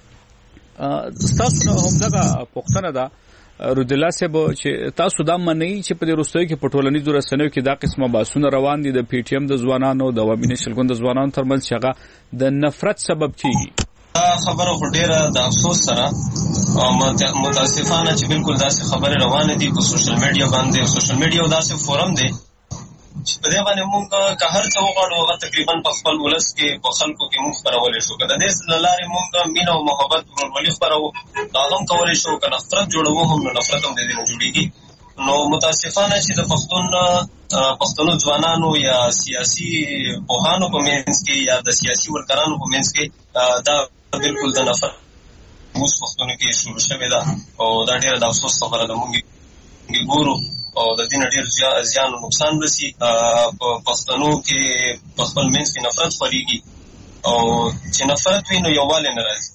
S5: ده. تاسو هم دغه پوښتنه ده رود الله صاحب چې تاسو دا منئ چې په دې وروستیو کې په ټولنیزو رسنیو کې دا قسمه بحثونه روان دي د پی ټی ایم د ځوانانو د عوامي نشل ګوند د ځوانانو ترمنځ چې هغه د نفرت سبب کیږي؟
S12: دا خبره خو ډیره د افسوس سره او متاسفانه چې بالکل داسې خبره روانه دي په سوشل میډیا باندې. او سوشل میډیا داسې فورم دی چې په دې باندې موږ که هر څه وغواړو هغه تقریبا په خپل ولس کې په خلکو کې موږ خپرولی شو. که د دې له لارې موږ مینه او محبت ورورولي خپروو هغه هم کولی شو. که نفرت جوړوو هم نو نفرت هم د دې نه جوړېږي. نو متاسفانه چې د پښتون پښتنو ځوانانو یا سیاسي پوهانو په منځ کې یا د سیاسي ورکرانو په منځ کې دا بالکل د نفرت اوس پښتنو کې شروع شوې ده او دا ډېره د افسوس خبره ده. موږ ګورو او د دې نه ډېر زیان او نقصان رسي. په پښتنو کې په خپل منځ کې نفرت خورېږي او چې نفرت وي نو یووالی نه راځي.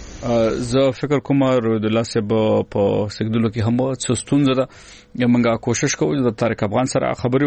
S5: زه فکر کوم رود الله صاحب په سګدلو کې هم څه ستونزه ده. موږ کوشش کوو د طارق افغان سره خبرې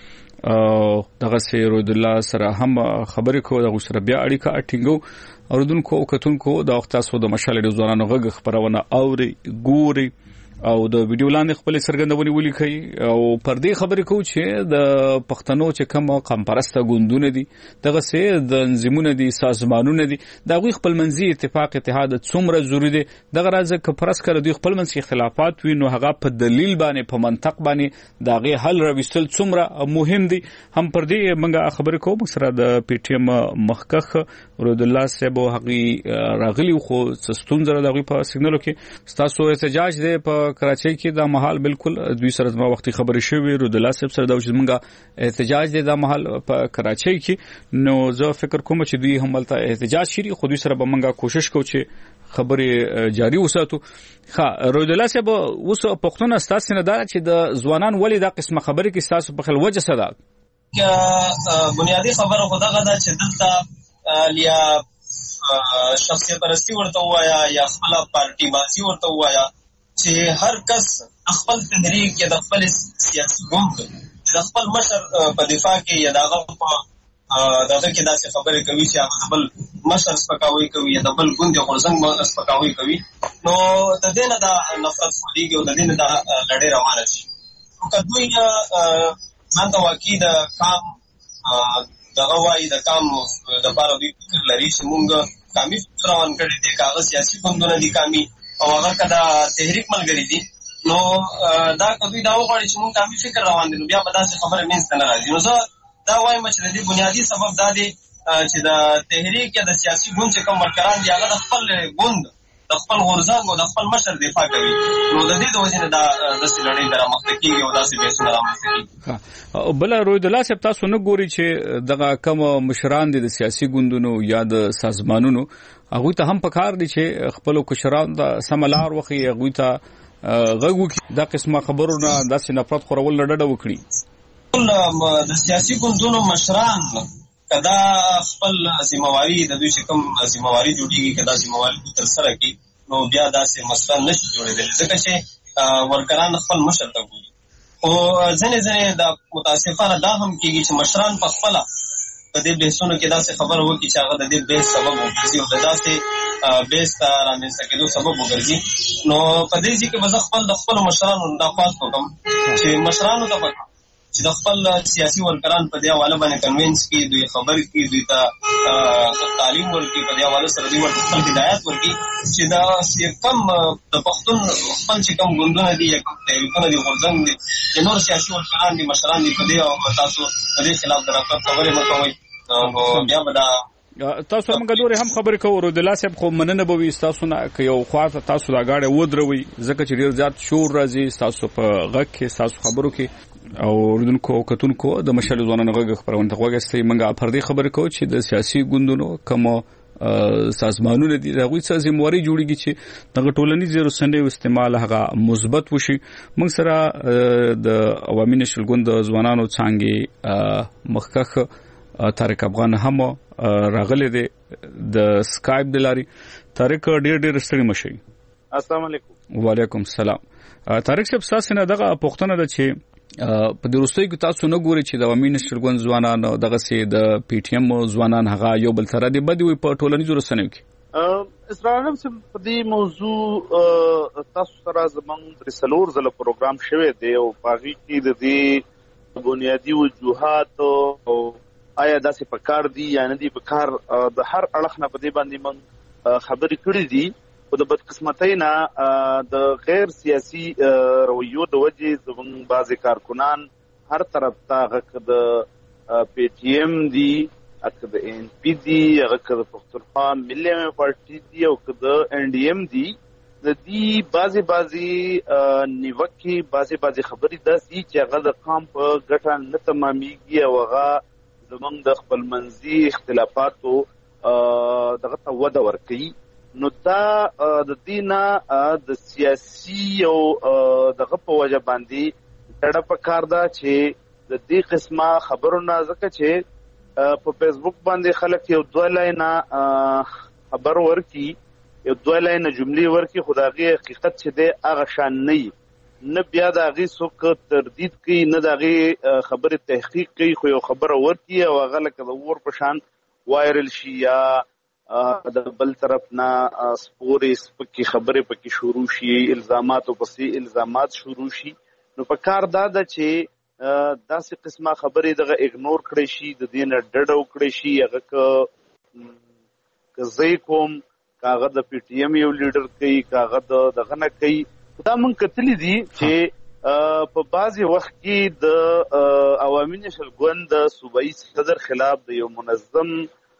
S5: وکړو دغه سي رود الله سره هم خبرې کوو دغه سره بیا اړیکه اټینګو. اوریدونکو او کتونکو د وخت تاسو د مشال د ځوانانو غږ خبرونه اوري ګوري او د ویډیو لاندې خپل څرګندونې ولیکي او پر دې خبرې کوو چې د پښتنو چې کوم قوم پرسته ګوندونه دي دغه سه د انظمونه دي سازمانونه دي د غوي خپل منځي اتفاق اتحاد څومره ضروری دي. دغه راځه که پرس کړه دوی خپل منځي اختلافات وي نو هغه په دلیل باندې په منطق باندې دغه حل راوستل څومره مهم دي. هم پر دې موږ خبرې کوو سره د پی ټی ایم مخکخ رود الله صاحب هغه راغلی خو ستونزه دغه په سیګنالو کې تاسو احتجاج دی په کراچۍ کې دا محل بالکل دوی سره ما وختي خبرې شوې. رود الله صاحب سره دا چې موږ احتجاج دی دا محل په کراچۍ کې نو زه فکر کوم چې دوی هم ولته احتجاج شری خو دوی سره به موږ کوشش کوو چې خبرې جاری وساتو. ښه رود الله صاحب اوس پښتون استاد نه دا چې د ځوانان ولې دا قسمه خبرې کې تاسو په خل وجه صدا
S12: کې بنیادی خبره خو دغه ده چې دلته لیا شخصیت پرستی ورته وایا یا خپل پارټي بازی ورته وایا چې هر کس خپل تحریک یا د خپل سیاسي ګوند د خپل مشر په دفاع کې یا دغه په دغه کې داسې خبرې کوي چې هغه بل مشر سپکاوي کوي یا د بل ګوند غورځنګ سپکاوي کوي نو د دې نه د نفرت خورېږي او د دې نه د لړۍ روانه شي. نو که دوی ځان ته واقعي د کام دغه وایي د کام دپاره دوی فکر لري چې مونږ کامي فکر روان کړی دی که هغه سیاسي ګوندونه دي کامي او هغه که د تحریک ملګري دي نو دا که دوی دا وغواړي چې مونږ کامي فکر روان دي نو بیا به داسې خبره منځ ته نه راځي. نو زه دا وایم چې د دې بنیادي سبب دا دی چې د تحریک یا د سیاسي ګوند چې کوم ورکران دي هغه د خپل ګوند د خپل غورځنګ او د خپل مشر دفاع کوي نو د دې د وجې نه دا داسې لړۍ د رامخته کېږي او داسې بحثونه رامخته کېږي.
S5: بله رود الله صاحب تاسو نه ګوري چې دغه کوم مشران دي د سیاسي ګوندونو یا د سازمانونو هغوی ته هم پکار دي چې خپلو کشرانو ته سمه لار وښیي هغوی ته غږ وکړي دا قسمه خبرونه داسې نفرت خورول نه ډډه وکړي.
S12: د سیاسي ګوندونو مشران که دا خپل ذمهواري د دوی چې کوم ذمهواري جوړېږي که دا ذمهواري دوی ترسره کړي نو بیا داسې مسله نشي جوړېدلی ځکه چې ورکران خپل مشر ته ګوري. خو ځینې ځینې د متاسفانه دا هم کېږي چې مشران په خپله په دې بحثونو کې داسې خبره وکړي چې هغه د دې بحث سبب وګرځي او د داسې بحث ته رامنځته کېدو سبب وګرځي. نو په دې ځای کې به زه خپل د خپلو مشرانو درخواست وکړم چې مشرانو ته به چې د خپل سیاسي ورکران په دې حواله باندې کنوینس کړي، دوی خبرې کړي، دوی ته تعلیم ورکړي، په دې حواله سره دوی ورته خپل هدایت ورکړي چې دا کم د پښتون خپل چې کم ګوندونه دي یا کوم تحریکونه دي غورځنګ دي د نور سیاسي ورکران دي مشران دي په دې او تاسو په دې خلاف د راپور خبرې مه کوئ. نو بیا به دا
S5: تاسو موږ دوی هم خبرې کوو د لاسه خو مننه به وي تاسو نه ک یو خواته تاسو دا غاړه ودروي ځکه چې ډیر زیات شور راځي تاسو په غږ کې تاسو خبرو کې او ردونکو کتونکو د مشال ځوانانو غږ خبرونه غوښتي موږ پر دې خبرې کوو چې د سیاسي ګوندونو کوم سازمانونه دي هغه څه ذمہواری جوړیږي چې د ټولنیزو رسنیو استعمال هغه مثبت وشي. موږ سره د عوامي نشل ګوند ځوانانو څنګه مخکخ طارق افغان هم راغلی دی د سکایپ د لاري. طارق ډیر ډیر ستړي مشي.
S13: السلام علیکم.
S5: وعلیکم السلام. طارق صاحب تاسو نه دغه پوښتنه ده چې په دروستۍ کې تاسو نه ګوري چې د عوامي نشل ګوند ځوانان دغه سي د پی ټی ایم ځوانان هغه یو بل سره دی بدوي په ټولنیزو رسنیو کې.
S13: اسرائیل هم په دې موضوع تاسو سره زمونږ د سلور زله پروګرام شوی دی او باغی کې د دې بنیادی وجوهات او آیا داسې پکار دي یا نه دي پکار د هر اړخ نه په دې باندې موږ خبرې کړې دي. خو د بدقسمتۍ نه د غیر سیاسي رویو د وجې زموږ بعضې کارکنان هر طرف ته هغه که د پی ټي ایم دي، هغه که د این پي دي، هغه که د پښتونخوا ملي پارټي دي او که د این ډي ایم دي، د دې بعضې بعضې نیوکې بعضې بعضې خبرې داسې چې هغه د قام په ګټه نه تمامیږي او هغه زموږ د خپلمنځي اختلافاتو دغه ته وده ورکوي. نو دا د دې نه د سیاسي او دغه په وجه باندې ډډه پکار ده چې د دې قسمه خبرونه ځکه چې په فیسبوک باندې خلک یو دوه لاینه خبر ورکي، یو دوه لاینه جملې ورکي، خو د هغې حقیقت چې دی هغه شان نه وي، نه بیا د هغې څوک تردید کوي، نه د هغې خبرې تحقیق کوي، خو یو خبره ورکي او هغه لکه د اور په شان وایرل شي یا د بل طرف نه سپورې سپکې خبرې پکې شروع شي، الزامات او پسې الزامات شروع شي. نو په کار دا ده چې داسې قسمه خبرې دغه اګنور کړی شي، د دې نه ډډه وکړی شي. هغه که زه کوم که هغه د پی ټي ایم یو لیډر کوي که هغه دغه نه کوي، دا موږ کتلي دي چې په بعضې وخت کې د عوامي نشل ګوند د صوبایي صدر خلاف د یو منظم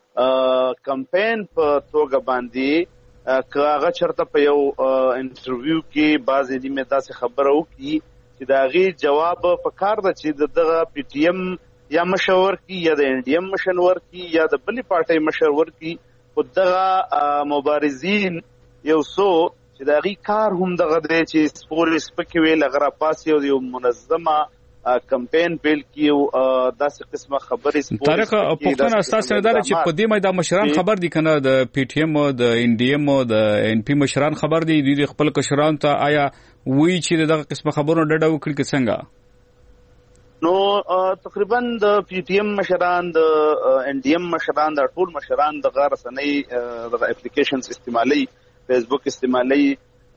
S13: کمپین په توګه باندې که هغه چېرته په یو انټرویو کې بعضې نیمې داسې خبره وکړي چې د هغې جواب په کار ده چې د دغه پی ټي ایم یا مشر ورکړي یا د این ډي ایم مشر ورکړي یا د بلې پارټۍ مشر ورکړي، خو دغه مبارزین یو څو چې د هغې کار هم دغه دی چې سپورې سپکې ویل هغه راپاسي او یو منظمه کمپین پیل کیو داسې قسمه خبرې.
S5: طارق پښتنه اساس نه ده چې په دې مې د مشران خبر دي کنه د پی ټی ایم د این ډي ایم د این پی مشران خبر دي د خپل کشران ته آیا وی چې دغه قسمه خبرونه ډډه وکړي که څنګه؟
S13: نو تقریبا د پی ټی ایم مشران د این ډي ایم مشران د ټول مشران دغه رسنۍ دغه اپلیکیشنز استعمالي، فیسبوک استعمالي،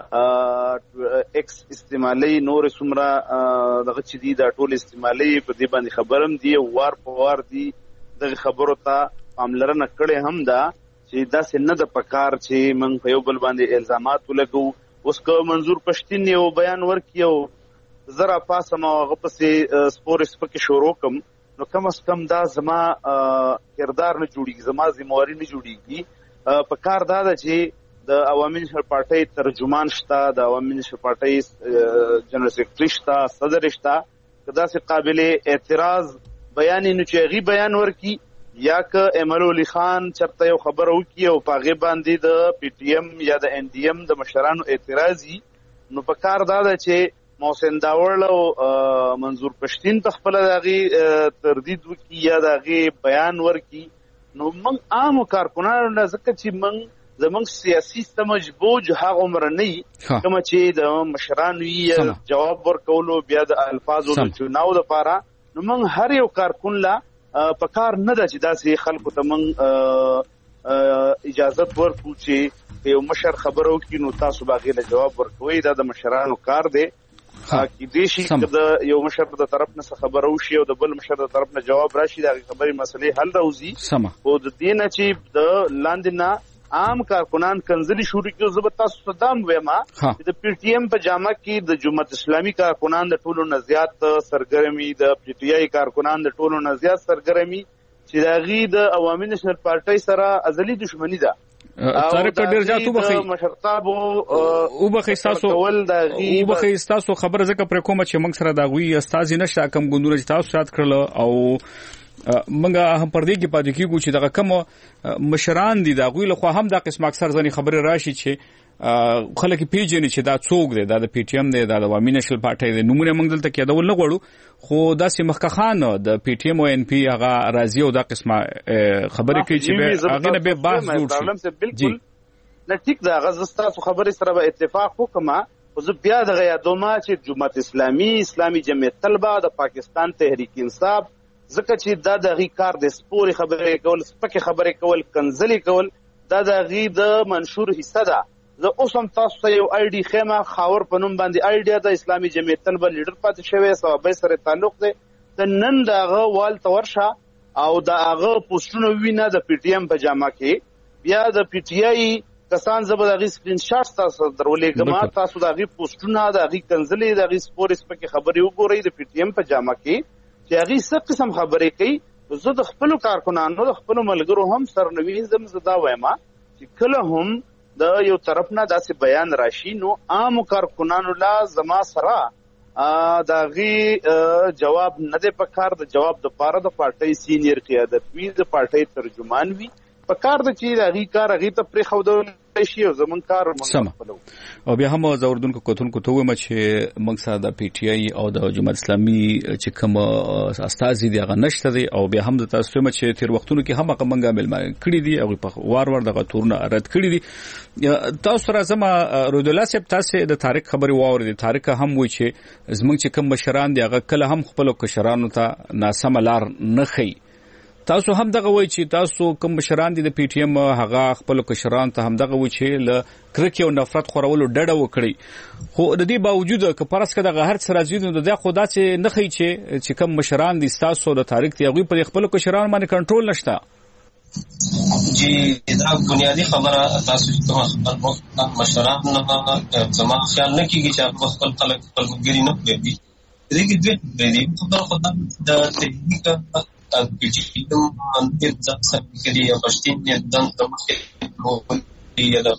S13: ایکس استعمالي، نور څومره دغه چې دي دا ټول استعمالي، په دې باندې خبرم دي وار په وار دي دغه خبرو ته پاملرنه کړې هم ده چې داسې نه ده پکار چې موږ په یو بل باندې الزامات ولګو. اوس که منظور پښتین یو بیان ورکړي او زه راپاڅم او هغه پسې سپورې سپکې شروع کړم، نو کم از کم دا زما کردار نه جوړېږي، زما ذمہواري نه جوړېږي. پکار دا ده چې د عوامي نشل پارټۍ ترجمان شته، د عوامي نشل پارټۍ جنرال سیکرټري شته، صدر شته، که داسې قابل اعتراض بیان نو چې هغې بیان ورکړي یا که ایمل علي خان چېرته یو خبره وکړي او په هغې باندې د پی ټي ایم یا د این ډي ایم د مشرانو اعتراض وي، نو په کار دا ده چې محسن داوړ او منظور پښتین ته خپله د هغې تردید وکړي یا د هغې بیان ورکړي. نو موږ عامو کارکنانو نه ځکه چې موږ زمونږ سیاسي سمج بوج هغه عمره نه وي کومه چې د مشرانو وي جواب ورکولو بیا د الفاظو د چوناو دپاره، نو موږ هر یو کارکون له په کار نه ده چې داسې خلکو ته موږ اجازه ورکړو چې یو مشر خبرو کې نو تاسو باغې له جواب ورکوي. دا د مشرانو کار دی کې دې شي چې د یو مشر د طرف نه خبرو شي او د بل مشر د طرف نه جواب راشي دا خبرې مسلې حل راوځي. او د دې نه چې د لاندې نه عام کارکنان کنځلي شروع کړي زه به تاسو ته دام وایم چې د پی ټی ایم په جامه کې د جماعت اسلامي کارکنان د ټولو نه زیات سرګرمي د پی ټی آی کارکنان د ټولو نه زیات سرګرمي چې د غي د عوامي نشنل پارټي سره ازلي دښمنی ده.
S5: طارق ډیر زیات وبخي
S13: مشرتابو
S5: وبخي تاسو وبخي تاسو خبره زکه پر کومه چې موږ سره دا غوي استاد نشه کم ګوندونه چې تاسو شاد کړل او منګه هم پر دې کې پاتې کیږي چې دغه کوم مشران دي دا غوي له خو هم د قسم اکثر ځنی خبره راشي چې خلک پیژني چې دا څوک دی دا د پی ټی ایم دی دا د عوامي نشل پارټي دی نمونه موږ دلته کېدول نه غواړو خو داسې مخکخان د پی ټی ایم او ان پی هغه راضي او د قسمه خبرې کوي چې هغه نه به بحث جوړ شي.
S13: بالکل نه ټیک دا غزستا خبرې سره به اتفاق وکما خو زه بیا د غیادوما چې جماعت اسلامي اسلامي جمعیت طلبه د پاکستان تحریک انصاف ځکه چې دا د غي کار د سپوري خبرې کول سپکه خبرې کول کنځلي کول دا د غي د منشور حصہ ده. زه اوس هم تاسو ته یو آی ډي خیمه خاور په نوم باندې آیډیا د اسلامي جمعیت طلبه لیډر پاتې شوی صحابه سره تعلق دی د نن دغه وال تورشه او دغه پوسټونه وینه د پی ټی ایم په جامه کې بیا د پی ټی آی کسان زبر دغه سکرین شاټ تاسو درولېګما تاسو دغه پوسټونه دغه کنځلې دغه سپورس په خبرې وګورئ د پی ټی ایم په جامه کې چې هغه څه قسم خبرې کوي. زه د خپل کارکنانو د خپل ملګرو هم سرنوي زم زدا وایم چې کله هم د یو طرف نه داسې بیان راشي نو عام کارکنانو لا زما سره دا غي جواب نه دی پکار د جواب د پاره د پارټي سینیر قیادت وی د پارټي ترجمان وی پکار د چی د غي کار غي ته پرې خو د شي او زمون کار
S5: مونږ او بیا هم زوردونکو کوتونکو ته ومه چې موږ سره د پی ټی آی او د جماعت اسلامي چې کوم استاد دي هغه نشته دي او بیا هم د تاسو چې تیر وختونو کې هم هغه منګه ملما کړی دي او په وار وار دغه تورونه رد کړی دي. تاسو را زما رودولا صاحب تاسو د تاریخ خبري واوري تاریخ هم وای چې زموږ چې کوم مشران دي هغه کله هم خپل کشرانو ته ناسم لار نه خي. تاسو هم دغه وای چې تاسو کوم مشران دي د پی ټی ایم هغه خپل کشران ته هم دغه وای چې ل کرکې او نفرت خورولو ډډه وکړي خو د دې باوجود که پرس که دغه هر څه راځي نو د خدا چې نه خي چې چې کوم مشران دي تاسو د تاریخ دی هغه په خپل کشران باندې کنټرول نشته.
S12: جی دا بنیادی خبره تاسو ته مشران نه زما خیال نه کیږي چې خپل خلک خپل ګری نه کوي دې کې دې دې خبره خدای د تحقیق الجديد عن إبداع سكرية بشتين يدن تمخل يدا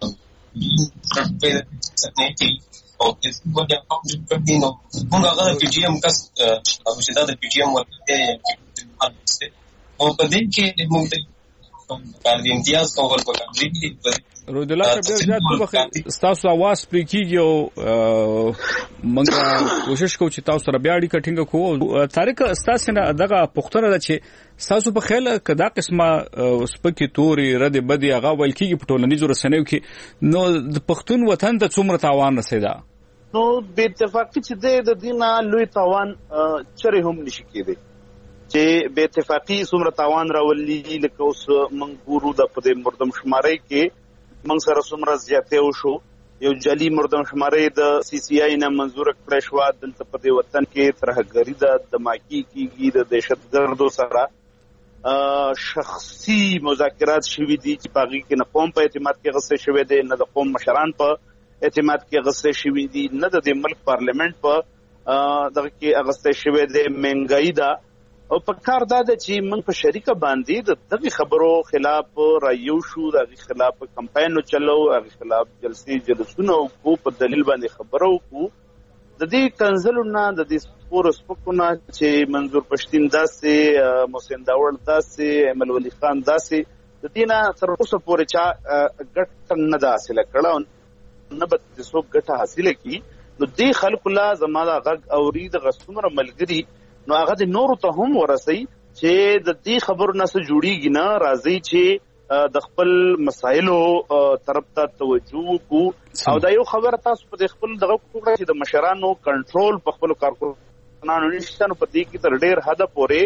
S12: كربيد سنتي أو إذا كنت أقوم بكذا هم أغلب بيجيهم كس أبو شداد بيجيهم ولا أو بدين كي ممكن کاندي امتیاز کول پکې
S5: رودلا ډېر زیات وبخې تاسو आवाज پرې کیږي او موږ کوشش کوو چې تاسو سره بیا اړیکه ټینګه کوو. طارق تاسو نه دغه پختره ده چې تاسو په خیال کدا قسمه سپکی توري رد بدی هغه ویل کیږي په ټولنیزو رسنیو کې نو د پښتون وطن ته څومره تاوان رسیدا
S13: نو به اتفاقی چې د دینه لوی تاوان چره هم نشي کېدی چې به اتفاقی څومره تاوان راولي لکه اوس منګورو د په مردم شماري کې منګ سره څومره زیاته وشو یو جلی مردم شماري د سی سی آی نه منزور کړی شو دلته په وطن کې ترهګری د دماکی کیږي د دهشتګردو سره شخصي مذاکرات شوي دي چې باغی کې نه قوم په اعتماد کې غصه شوي دي نه د قوم مشران په اعتماد کې غصه شوي دي نه د ملک پارلیمنت په دغه کې غصه شوي دي منګای دا او په کار دا چې موږ په شریکه باندې د دغه خبرو خلاف رایو شو دغه خلاف کمپاین چلو دغه خلاف جلسې جلسونه کو په دلیل باندې خبرو کو د دې کنزلونه د دې سپور سپکونه چې منظور پښتين داسې محسن داوړ داسې احمد ولی خان داسې د دینه تر اوسه پورې چا ګټ نه دا حاصله کړه نه به څوک ګټه حاصله کی نو دې خلکو لا زماده غږ اوري د غسمره ملګری نو هغه د نورو ته هم ورسي چې د دې خبرو نه څه جوړیږي نه راځي چې د خپل مسایلو طرف ته توجه کو او دا یو خبر تاسو په خپل دغه کوړه چې د مشرانو کنټرول په خپل کارکونانو نشته نو په دې کې تر ډیر حد پورې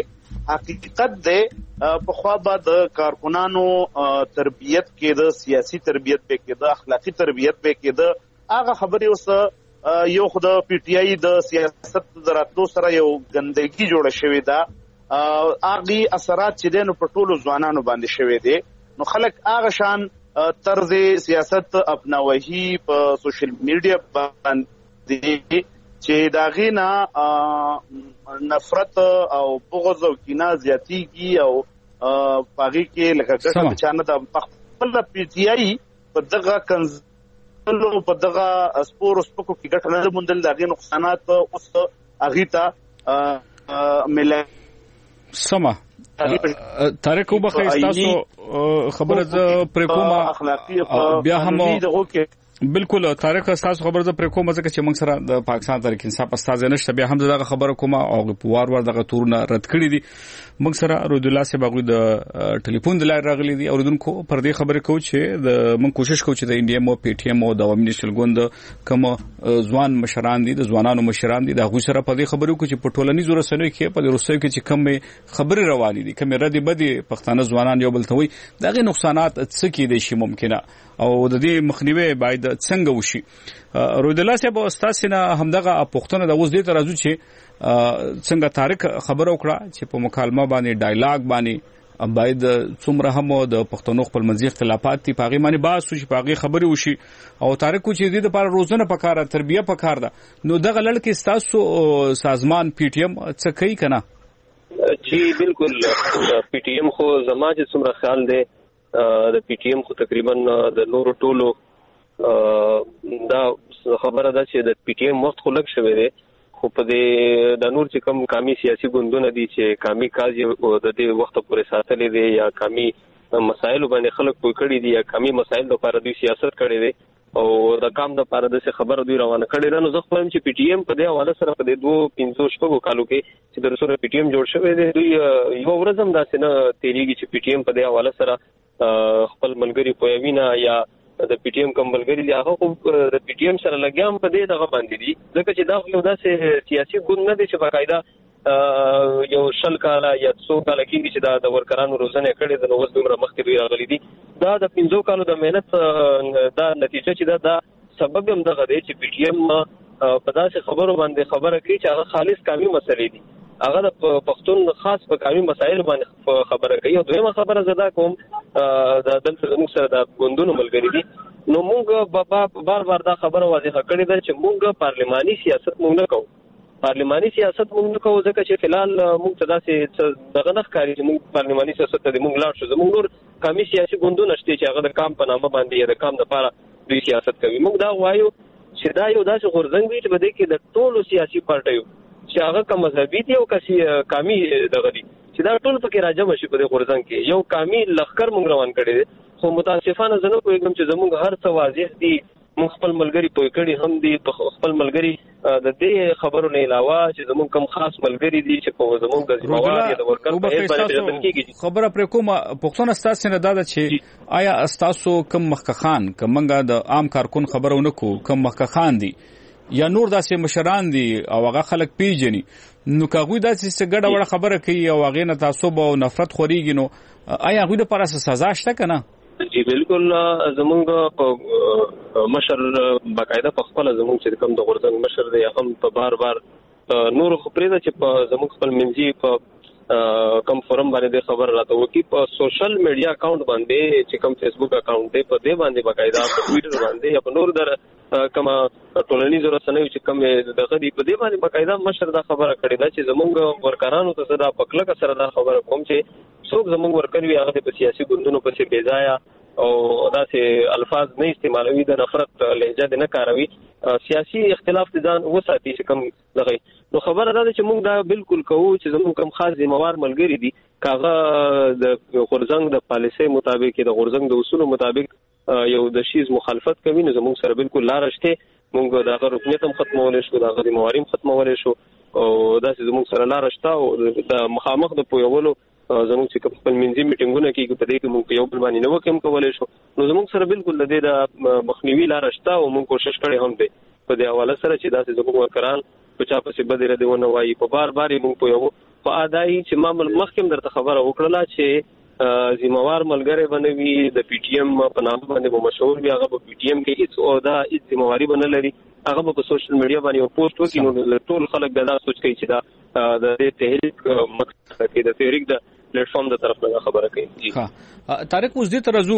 S13: حقیقت دی په خوا به د کارکونانو تربیت کېده، سیاسي تربیت به کېده، اخلاقي تربیت به کېده. هغه خبرې اوس یو خو د پی ټی آی د سیاست د راتلو سره یو ګندګي جوړه شوې ده. هغه اثرات چې دي نو په ټولو ځوانانو باندې شوې دي. نو خلک هغه شان طرز سیاست اپناوهي په سوشل میډیا باندې چې داغې نه نفرت او بغض او کینه زیاتېږي او په هغې کې لکه ګټه د چا نه ده. خپله پی ټي آی په دغه کنځلو په دغه سپورو سپکو کې ګټه نه موندل، د هغې نقصانات اوس هغې ته ملی.
S5: سمه طارق وبخښئ، ستاسو خبره زه پرې کومه بیا هم بالکل طارق ستاسو خبره زه پرې کومه ځکه چې موږ سره د پاکستان تحریک انصاف استازی نشته. بیا هم دغه خبره کومه او په وار وار دغه تورونه رد کړي دي. موږ سره رود الله صاحب هغوی د ټلیفون د لارې راغلي دي. اوریدونکو پر دې خبرې کوو چې د موږ کوشش کوو چې د انډي ایم او پی ټي ایم او د عوامي نیشنل ګوند کوم ځوان مشران دي، د ځوانانو مشران دي، د هغوی سره په دې خبرې کوو چې په ټولنیزو رسنیو کې په روسیو کې چې کومې خبرې روانې دي، کومې ردې بدې پښتانه ځوانان یو بل ته وایي، د هغې نقصانات څه کیدای شي ممکنه او د دې مخنیوی باید څنګه وشي. رود الله صاحب ستاسو نه همدغه پوښتنه د اوس دې ته راځو چې څنګه طارق خبر وکړه چې په مکالمه باندې ډایلاګ باندې باید څومره هم د پښتنو خپل منځي اختلافات دي په هغې باندې بحث وشي، په هغې خبرې وشي. او طارق چې دې دپاره روزنه پکار ده، تربیه پکار ده. نو دغه لړ کې ستاسو سازمان پی ټي ایم څه کوي که نه؟
S14: جی بالکل پی ټي ایم خو زما چې څومره خیال دی د پی ټي ایم خو تقریبا د نورو ټولو دا خبره ده چې د پی ټي ایم وخت خو لږ شوی دی، خو په دې د نور چې کوم قامي سیاسي ګوندونه دي چې قامي کاز یې د دې وخته پورې ساتلی دی یا قامي مسایلو باندې خلک پوه کړي دي یا قامي مسایل لپاره دوی سیاست کړی دی او د قام دپاره داسې خبره دوی روانه کړې ده. نو زه خو وایم چې پی ټي ایم په دې حواله سره په دې دوو پنځو شپږو کالو کې چې د سره پی ټي ایم جوړ شوی دی، دوی یوه ورځ هم داسې نه تېرېږي چې پی ټي ایم په دې حواله سره خپل ملګري پوهوي نه یا د پی ټي ایم کوم ملګري دي هغه خو د پی ټي ایم سره لګیا هم په دې دغه باندې دي، ځکه چې دا خو یو داسې سیاسي ګوند نه دی چې باقاعده یو شل کاله یا څو کاله کېږي چې دا د ورکرانو روزنه کړې ده. نو اوس دومره مخکې دوی راغلي دي. دا د پنځو کالو د محنت دا نتیجه چې دا دا سبب هم دغه دی چې پی ټي ایم په داسې خبرو باندې خبره کوي چې هغه خالص قامي مسلې دي، هغه د پښتون خاص په قامي مسایلو باندې خبره کوي. او دویمه خبره زه دا کوم د دلته زموږ سره د ګوندونو ملګري دي، نو موږ بار بار دا خبره واضحه کړې ده چې موږ پارلماني سیاست موږ نه کوو. پارلماني سیاست موږ نه کوو ځکه چې فلحال موږ ته داسې دغه نه ښکاري چې موږ پارلماني سیاست ته موږ لاړ شو. زموږ نور قامي سیاسي ګوندونه شته چې هغه د قام په نامه باندې یا د قام دپاره دوی سیاست کوي. موږ دا وایو چې دا یو داسې غورځنګ وي چې په دې کې د ټولو سیاسي پارټیو چې هغه که مذهبي دي او که قامي دغه دي چې دا ټول پکې راجمع شي په دې غورځنګ کې. یو قامي لښکر موږ روان کړی دی، خو متاسفانه زه نه پوهېږم چې زموږ هر څه واضح دي، موږ خپل ملګري پوه کړي هم دي، خپل ملګري د دې خبرو نه علاوه چې زموږ کوم خاص ملګري دي چې په زموږ د ذمہوار یا د ورکر په هیڅ باندې کېږي.
S5: خبره پرې کومه پوښتنه ستاسو نه دا ده چې آیا ستاسو کوم مخکخان که موږ د عام کارکون خبرو نه کوو کوم مخکخان دي یا نور داسې مشران دي او هغه خلک پیژني، نو که هغوی داسې څه ګډه وړه خبره کوي او هغې نه تعصب او نفرت خورېږي، نو آیا هغوی دپاره څه سزا شته که نه؟
S14: جی بالکل زموږ مشر باقاعده په خپله زموږ چې کوم د غورځنګ مشر دی هم په بار بار نور خو پرېږده چې په زموږ خپل منځي په کم فورم باندې خبر راته وکړي، په سوشل میډیا اکاونټ باندې چې کوم فیسبوک اکاونټ دی په دې باندې باقاعده په ټویټر باندې یا په نور در کومه ټولنیزو رسنیو چې کوم دغه دي په دې باندې باقاعده مشر دا خبره کړې ده چې زموږ ورکرانو ته زه دا په کلکه سره دا خبره کوم چې څوک زموږ ورکر وي هغه په سیاسي ګوندونو پسې بې ځایه او داسې الفاظ نه استعمالوي، د نفرت لهجه دې نه کاروي، سیاسي اختلاف دې ځان وساتي چې کوم دغه. نو خبره دا ده چې موږ دا بالکل کوو چې زموږ کوم خاص ذمہوار ملګري دي که هغه د غورځنګ د پالیسۍ مطابق د غورځنګ د اصولو مطابق یو د شیز مخالفت کوي، نو زموږ سره بالکل لاره شته. موږ د هغه رکنیت هم ختمولی شو، د هغه ذمہواري هم ختمولی شو او داسې زموږ سره لاره شته. او د مخامخ د پوهولو زموږ چې خپل منځي میټینګونه کېږي په دې کې موږ په یو بل باندې نیوکې هم کولی شو، نو زموږ سره بالکل د دې د مخنیوي لاره شته او موږ کوشش کړی هم دی په دې حواله سره چې داسې زموږ ورکران په چا پسې بدې ردې ونه وایي. په بار بار یې موږ پوهوو په اداي چې ما مخکې درته خبره وکړه چې ذمہوار ملګری بنوي د پی ټی ایم په نام باندې مشهور وي هغه په پی ټی ایم کې هیڅ او دا هیڅ ذمہواری بنه لري هغه په سوشل میډیا باندې پوسټ وکړي نو ټول خلک دا سوچ کوي چې دا د تحریک مقصد کې د تحریک د پلیټ فارم د طرف نه خبره کوي.
S5: ها طارق اوس دې ترازو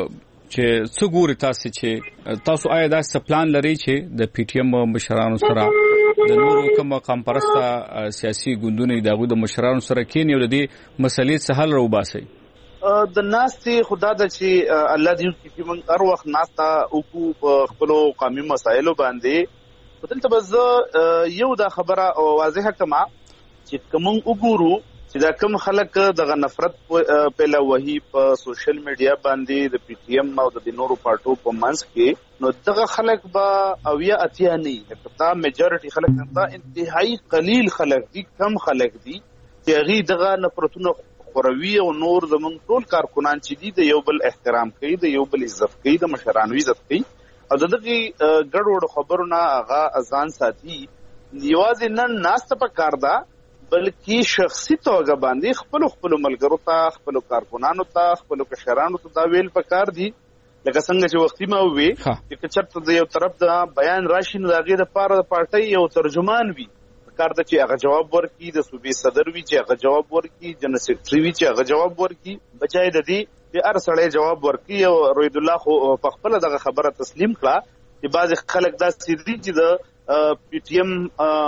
S5: چې څو ګوري تاسو چې تاسو آیا دا څه پلان لري چې د پی ټی ایم مشرانو سره د نورو کوم قوم پرسته سیاسي ګوندونو دغه د مشرانو سره کېنی او د دې مسلې څه حل راوباسي؟
S13: د ناستي خدا د چې الله دې چې موږ هر وخت ناستا او کو خپل قومي مسایلو باندې دلته بز یو دا خبره واضحه کما چې کوم وګورو چې دا کوم خلک دغه نفرت په لوهي په سوشل میډیا باندې د پی ټی ایم او د نورو پارټو په منځ کې نو دغه خلک به او یا اتیا نه دا میجورټي خلک دا انتهایی قلیل خلک دي کم خلک دي چې هغه دغه نفرتونه خوروي او نور زمونږ ټول کارکونان چې دي د یو بل احترام کوي د یو بل عزت کوي د مشرانو عزت کوي او دغه ګډوډ خبرونه هغه اذان ساتي یوازې نن ناست په کار ده بلکې شخصي توګه باندې خپل خپل ملګرو ته خپل کارکونانو ته خپل کشرانو ته دا ویل پکار دي لکه څنګه چې وختي ما وی چې چرته د یو طرف د بیان راشي نو هغه د پاره د پارټي یو ترجمان وي کار د چې هغه جواب ورکړي د صوبې صدر وي چې هغه جواب ورکړي جنرال سیکریټري وي چې هغه جواب ورکړي بچای د دې چې هر سړی جواب ورکړي او روید الله خو په خپل دغه خبره تسلیم کړه چې بعض خلک دا سیدي چې د پی ټی ایم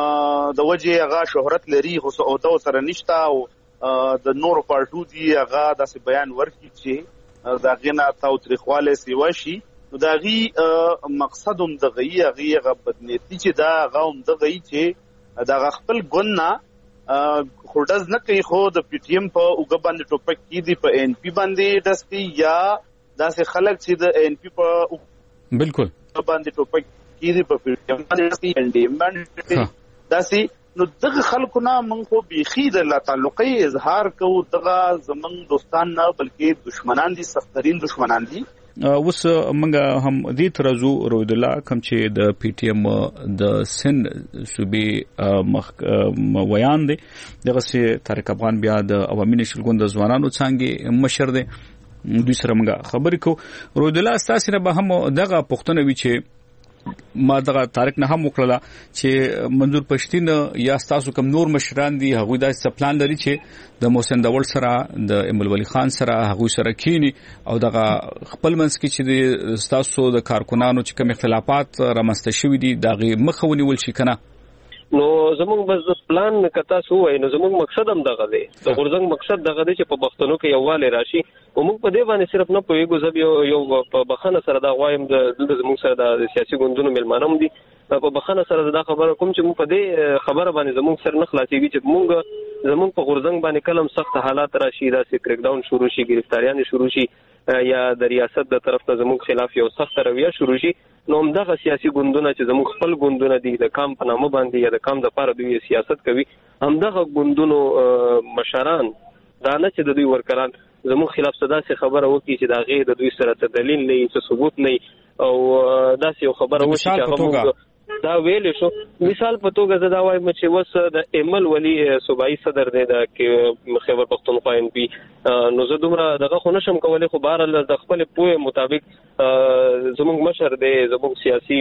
S13: د وجه هغه شهرت لري خو او د سره نشتا او د نورو پارټو دی هغه داسې بیان ورکړي چې دا غنا تاوتریخواله سیوا شي نو دا غي مقصد هم د غي هغه بدنيتي چې دا هغه هم د غي چې دا خپل ګنا خورډز نه کوي خو د پی ټی ایم په وګ باندې ټوپک کی دی په ان پی باندې دستی یا داسې خلک چې د ان پی په
S5: بالکل
S13: باندې ټوپک کی دی په پی ټی ایم باندې ان ډی ایم باندې داسې نو دغه خلکو نه موږ خو بيخي د تعلقي اظهار کوو دغه زمنګ دوستان نه بلکې دشمنان دي سخترین دشمنان دي.
S5: اوس موږ هم دې ترازو روید الله کوم چې د پی ټی ایم د سن صوبې ویان دي دغه سي طارق افغان بیا د عوامي نشل ګوند ځوانانو څنګه مشر دي دوی سره موږ خبرې کوو. روید الله تاسو نه به هم دغه پښتنه وی چې ما دغه طارق نه هم وکړه چې منظور پښتين یا تاسو کوم نور مشران دي هغه د سپلان لري چې د محسن داول سره د امل ولی خان سره هغه سره کینی او دغه خپل منځ کې چې تاسو د کارکونانو چې کوم اختلافات رامسته شوي دي دغه مخاوني ول شي کنه
S14: نو زموږ بس پلان کتا سو وای نو زموږ مقصد هم دغه دی د غورځنګ مقصد دغه دی چې په پښتنو کې یوواله راشي او موږ په دې باندې صرف نه پوهیږو زب یو یو په بخنه سره دا وایم د زموږ سره د سیاسي ګوندونو ملمانم دي په بخنه سره دا خبره کوم چې موږ په دې خبره باندې زموږ سره نه خلاصيږي چې موږ زموږ په غورځنګ باندې کلم سخت حالات راشي دا سي کریک ډاون شروع شي گرفتاریان شروع شي یا د ریاست د طرف ته زموږ خلاف یو سخت رویه شروع شي نو همدغه سیاسي ګوندونه چې زموږ خپل ګوندونه دي د کام په نامه باندې یا د کام د لپاره دوی سیاست کوي همدغه ګوندونو مشران دا نه چې د دوی ورکران زموږ خلاف صدا سي خبره وکړي چې دا غي د دوی سره څه دلیل نه څه ثبوت نه او دا سي خبره وکړي چې هغه دا ویل شو مثال په توګه زدا وایم چې وس د امل ولی صوبایي صدر دی د خیبر پختونخوا ان پی نو زه دومره دغه خو نشم کولای خو بهر د خپل پوهه مطابق زموږ مشر دی زموږ سیاسي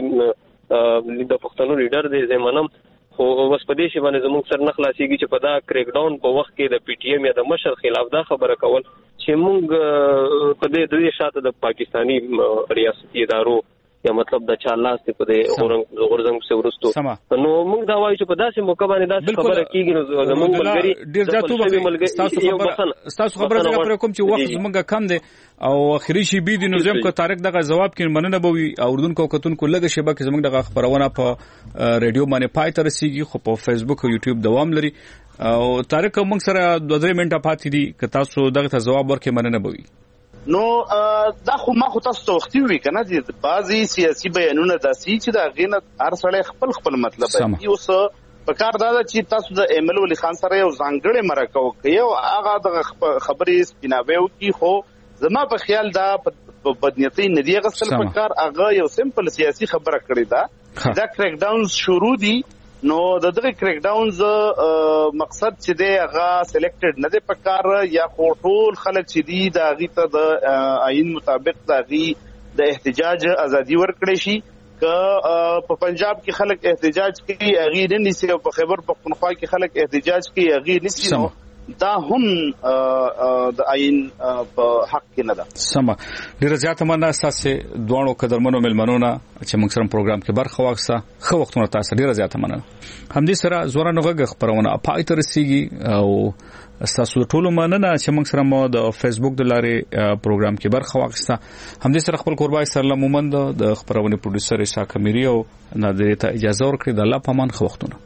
S14: د پښتنو لیډر دی زمونم خو اوس په دې شی باندې زموږ سر نه خلاصيږي چې په دا کریک ډاون په وخت کې د پی ټی ایم یا د مشر خلاف دا خبره کول چې موږ په دې د شاته د پاکستانی ریاستي ادارو یا مطلب د چا لاس ته په دې غورځنګ څخه ورستو نو موږ دا وایو چې په داسې موقع باندې داسې خبره کیږي نو زموږ ملګری
S5: ډیر ځاتو تاسو خبره تاسو خبره څنګه پر کوم چې وخت زموږ کم دی او اخري شی بي دي نو زم کو طارق دغه جواب کین مننه بوي اردن کو کتون کو لګه شبکه زموږ دغه خبرونه په رادیو باندې پای تر رسیږي خو په فیسبوک او یوټیوب دوام لري او طارق موږ سره دوه درې منټه پاتې دي که تاسو دغه ته جواب ورکړئ مننه بوي
S13: نو دا خو ما خو تاسو ته وختي وی کنه چې بعضي سیاسي بیانونه داسي چې دا غینه هر سړی خپل خپل مطلب دی اوس په کار دا چې تاسو د ایمل ولی خان سره یو ځانګړی مرکه وکړي او هغه د خبرې سپیناوي وکړي خو زما په خیال دا په بدنيتي ندی غسل په کار هغه یو سمپل سیاسي خبره کړې ده دا کریک ډاون شروع دي نو د دغه کریک ډاونز مقصد چې دی هغه سلیکټډ نه دی پکار یا ټول خلک چې دی د هغې ته د آئین مطابق د هغې د احتجاج ازادي ورکړی شي. که په پنجاب کې خلک احتجاج کوي هغې نه نیسي او په خیبر پختونخوا کې خلک احتجاج کوي هغې نیسي، نو دا هم د آئین په حق کې نه ده.
S5: سمه ډیره زیاته مننه ستاسو دوه قدرمنو ملمنو نه چې موږ سره پروګرام کې برخه واخیسته. خو وختونه تاسو ډیره زیاته مننه. همدې سره زورانو غږ خبرونه پای ته رسیږي او ستاسو ټول مننه چې موږ سره مو د فیسبوک د لارې پروګرام کې برخه واخیسته. همدې سره خپل قربای سره مومند د خبرونه پروډوسر عیسی کمیری او نادری ته اجازه ورکړي. د الله پامان خو وختونه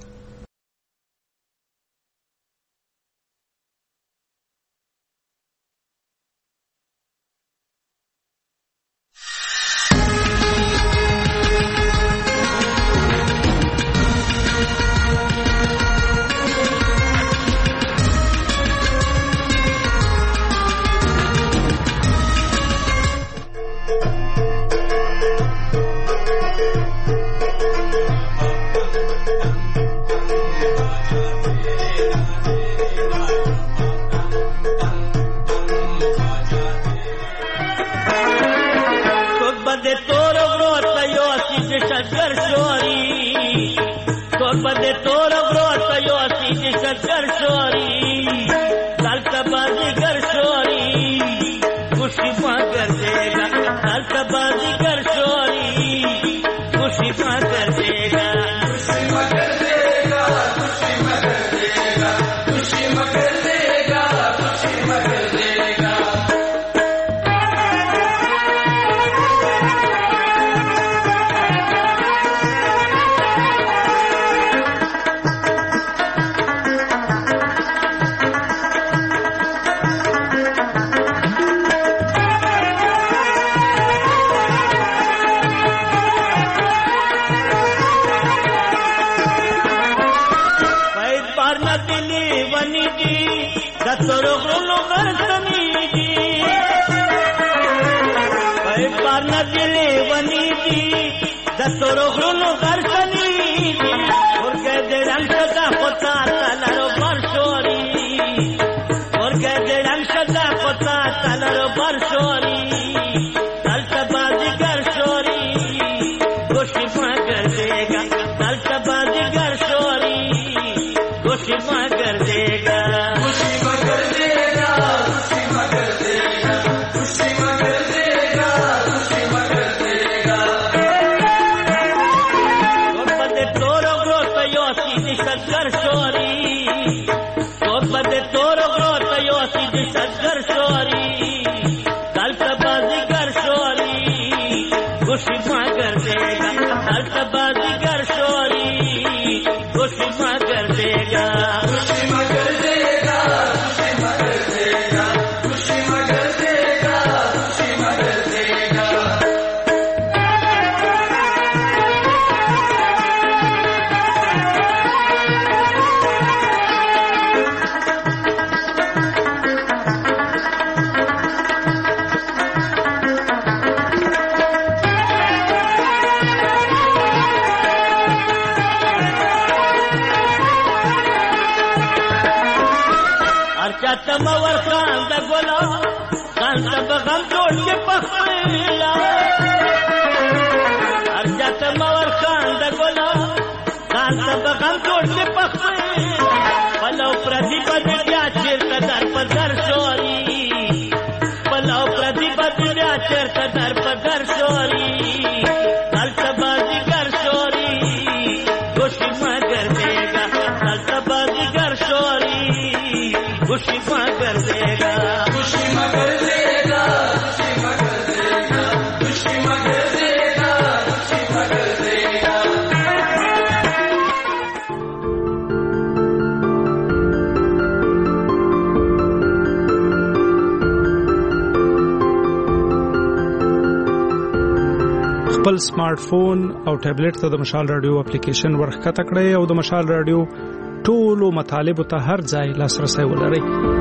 S15: خپل سمارټ فون او ټابلیټ ته د مشال رادیو اپلیکیشن ورخکته کړئ او د مشال رادیو ټولو مطالبه ته هر ځای لاسرسي ولرئ.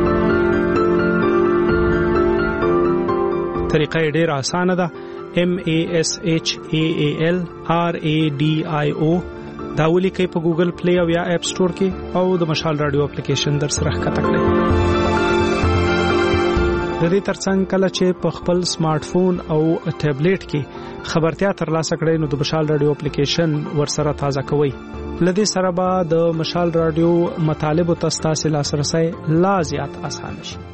S15: طریقه ډیره اسانه ده. M A S H A A L R A D I O دا ولیکئ په ګوګل پلی او یا اپ سٹور کې او د مشال رادیو اپلیکیشن در سره ښکته کړئ. د دې ترڅنګ کله چې په خپل سمارټ فون او ټابلیټ کې خبرتیا ترلاسه کړئ نو د مشال رادیو اپلیکیشن ورسره تازه کوئ. لدې سره به د مشال رادیو مطالب او تاسو لاسرسي لا زیات اسانه شي.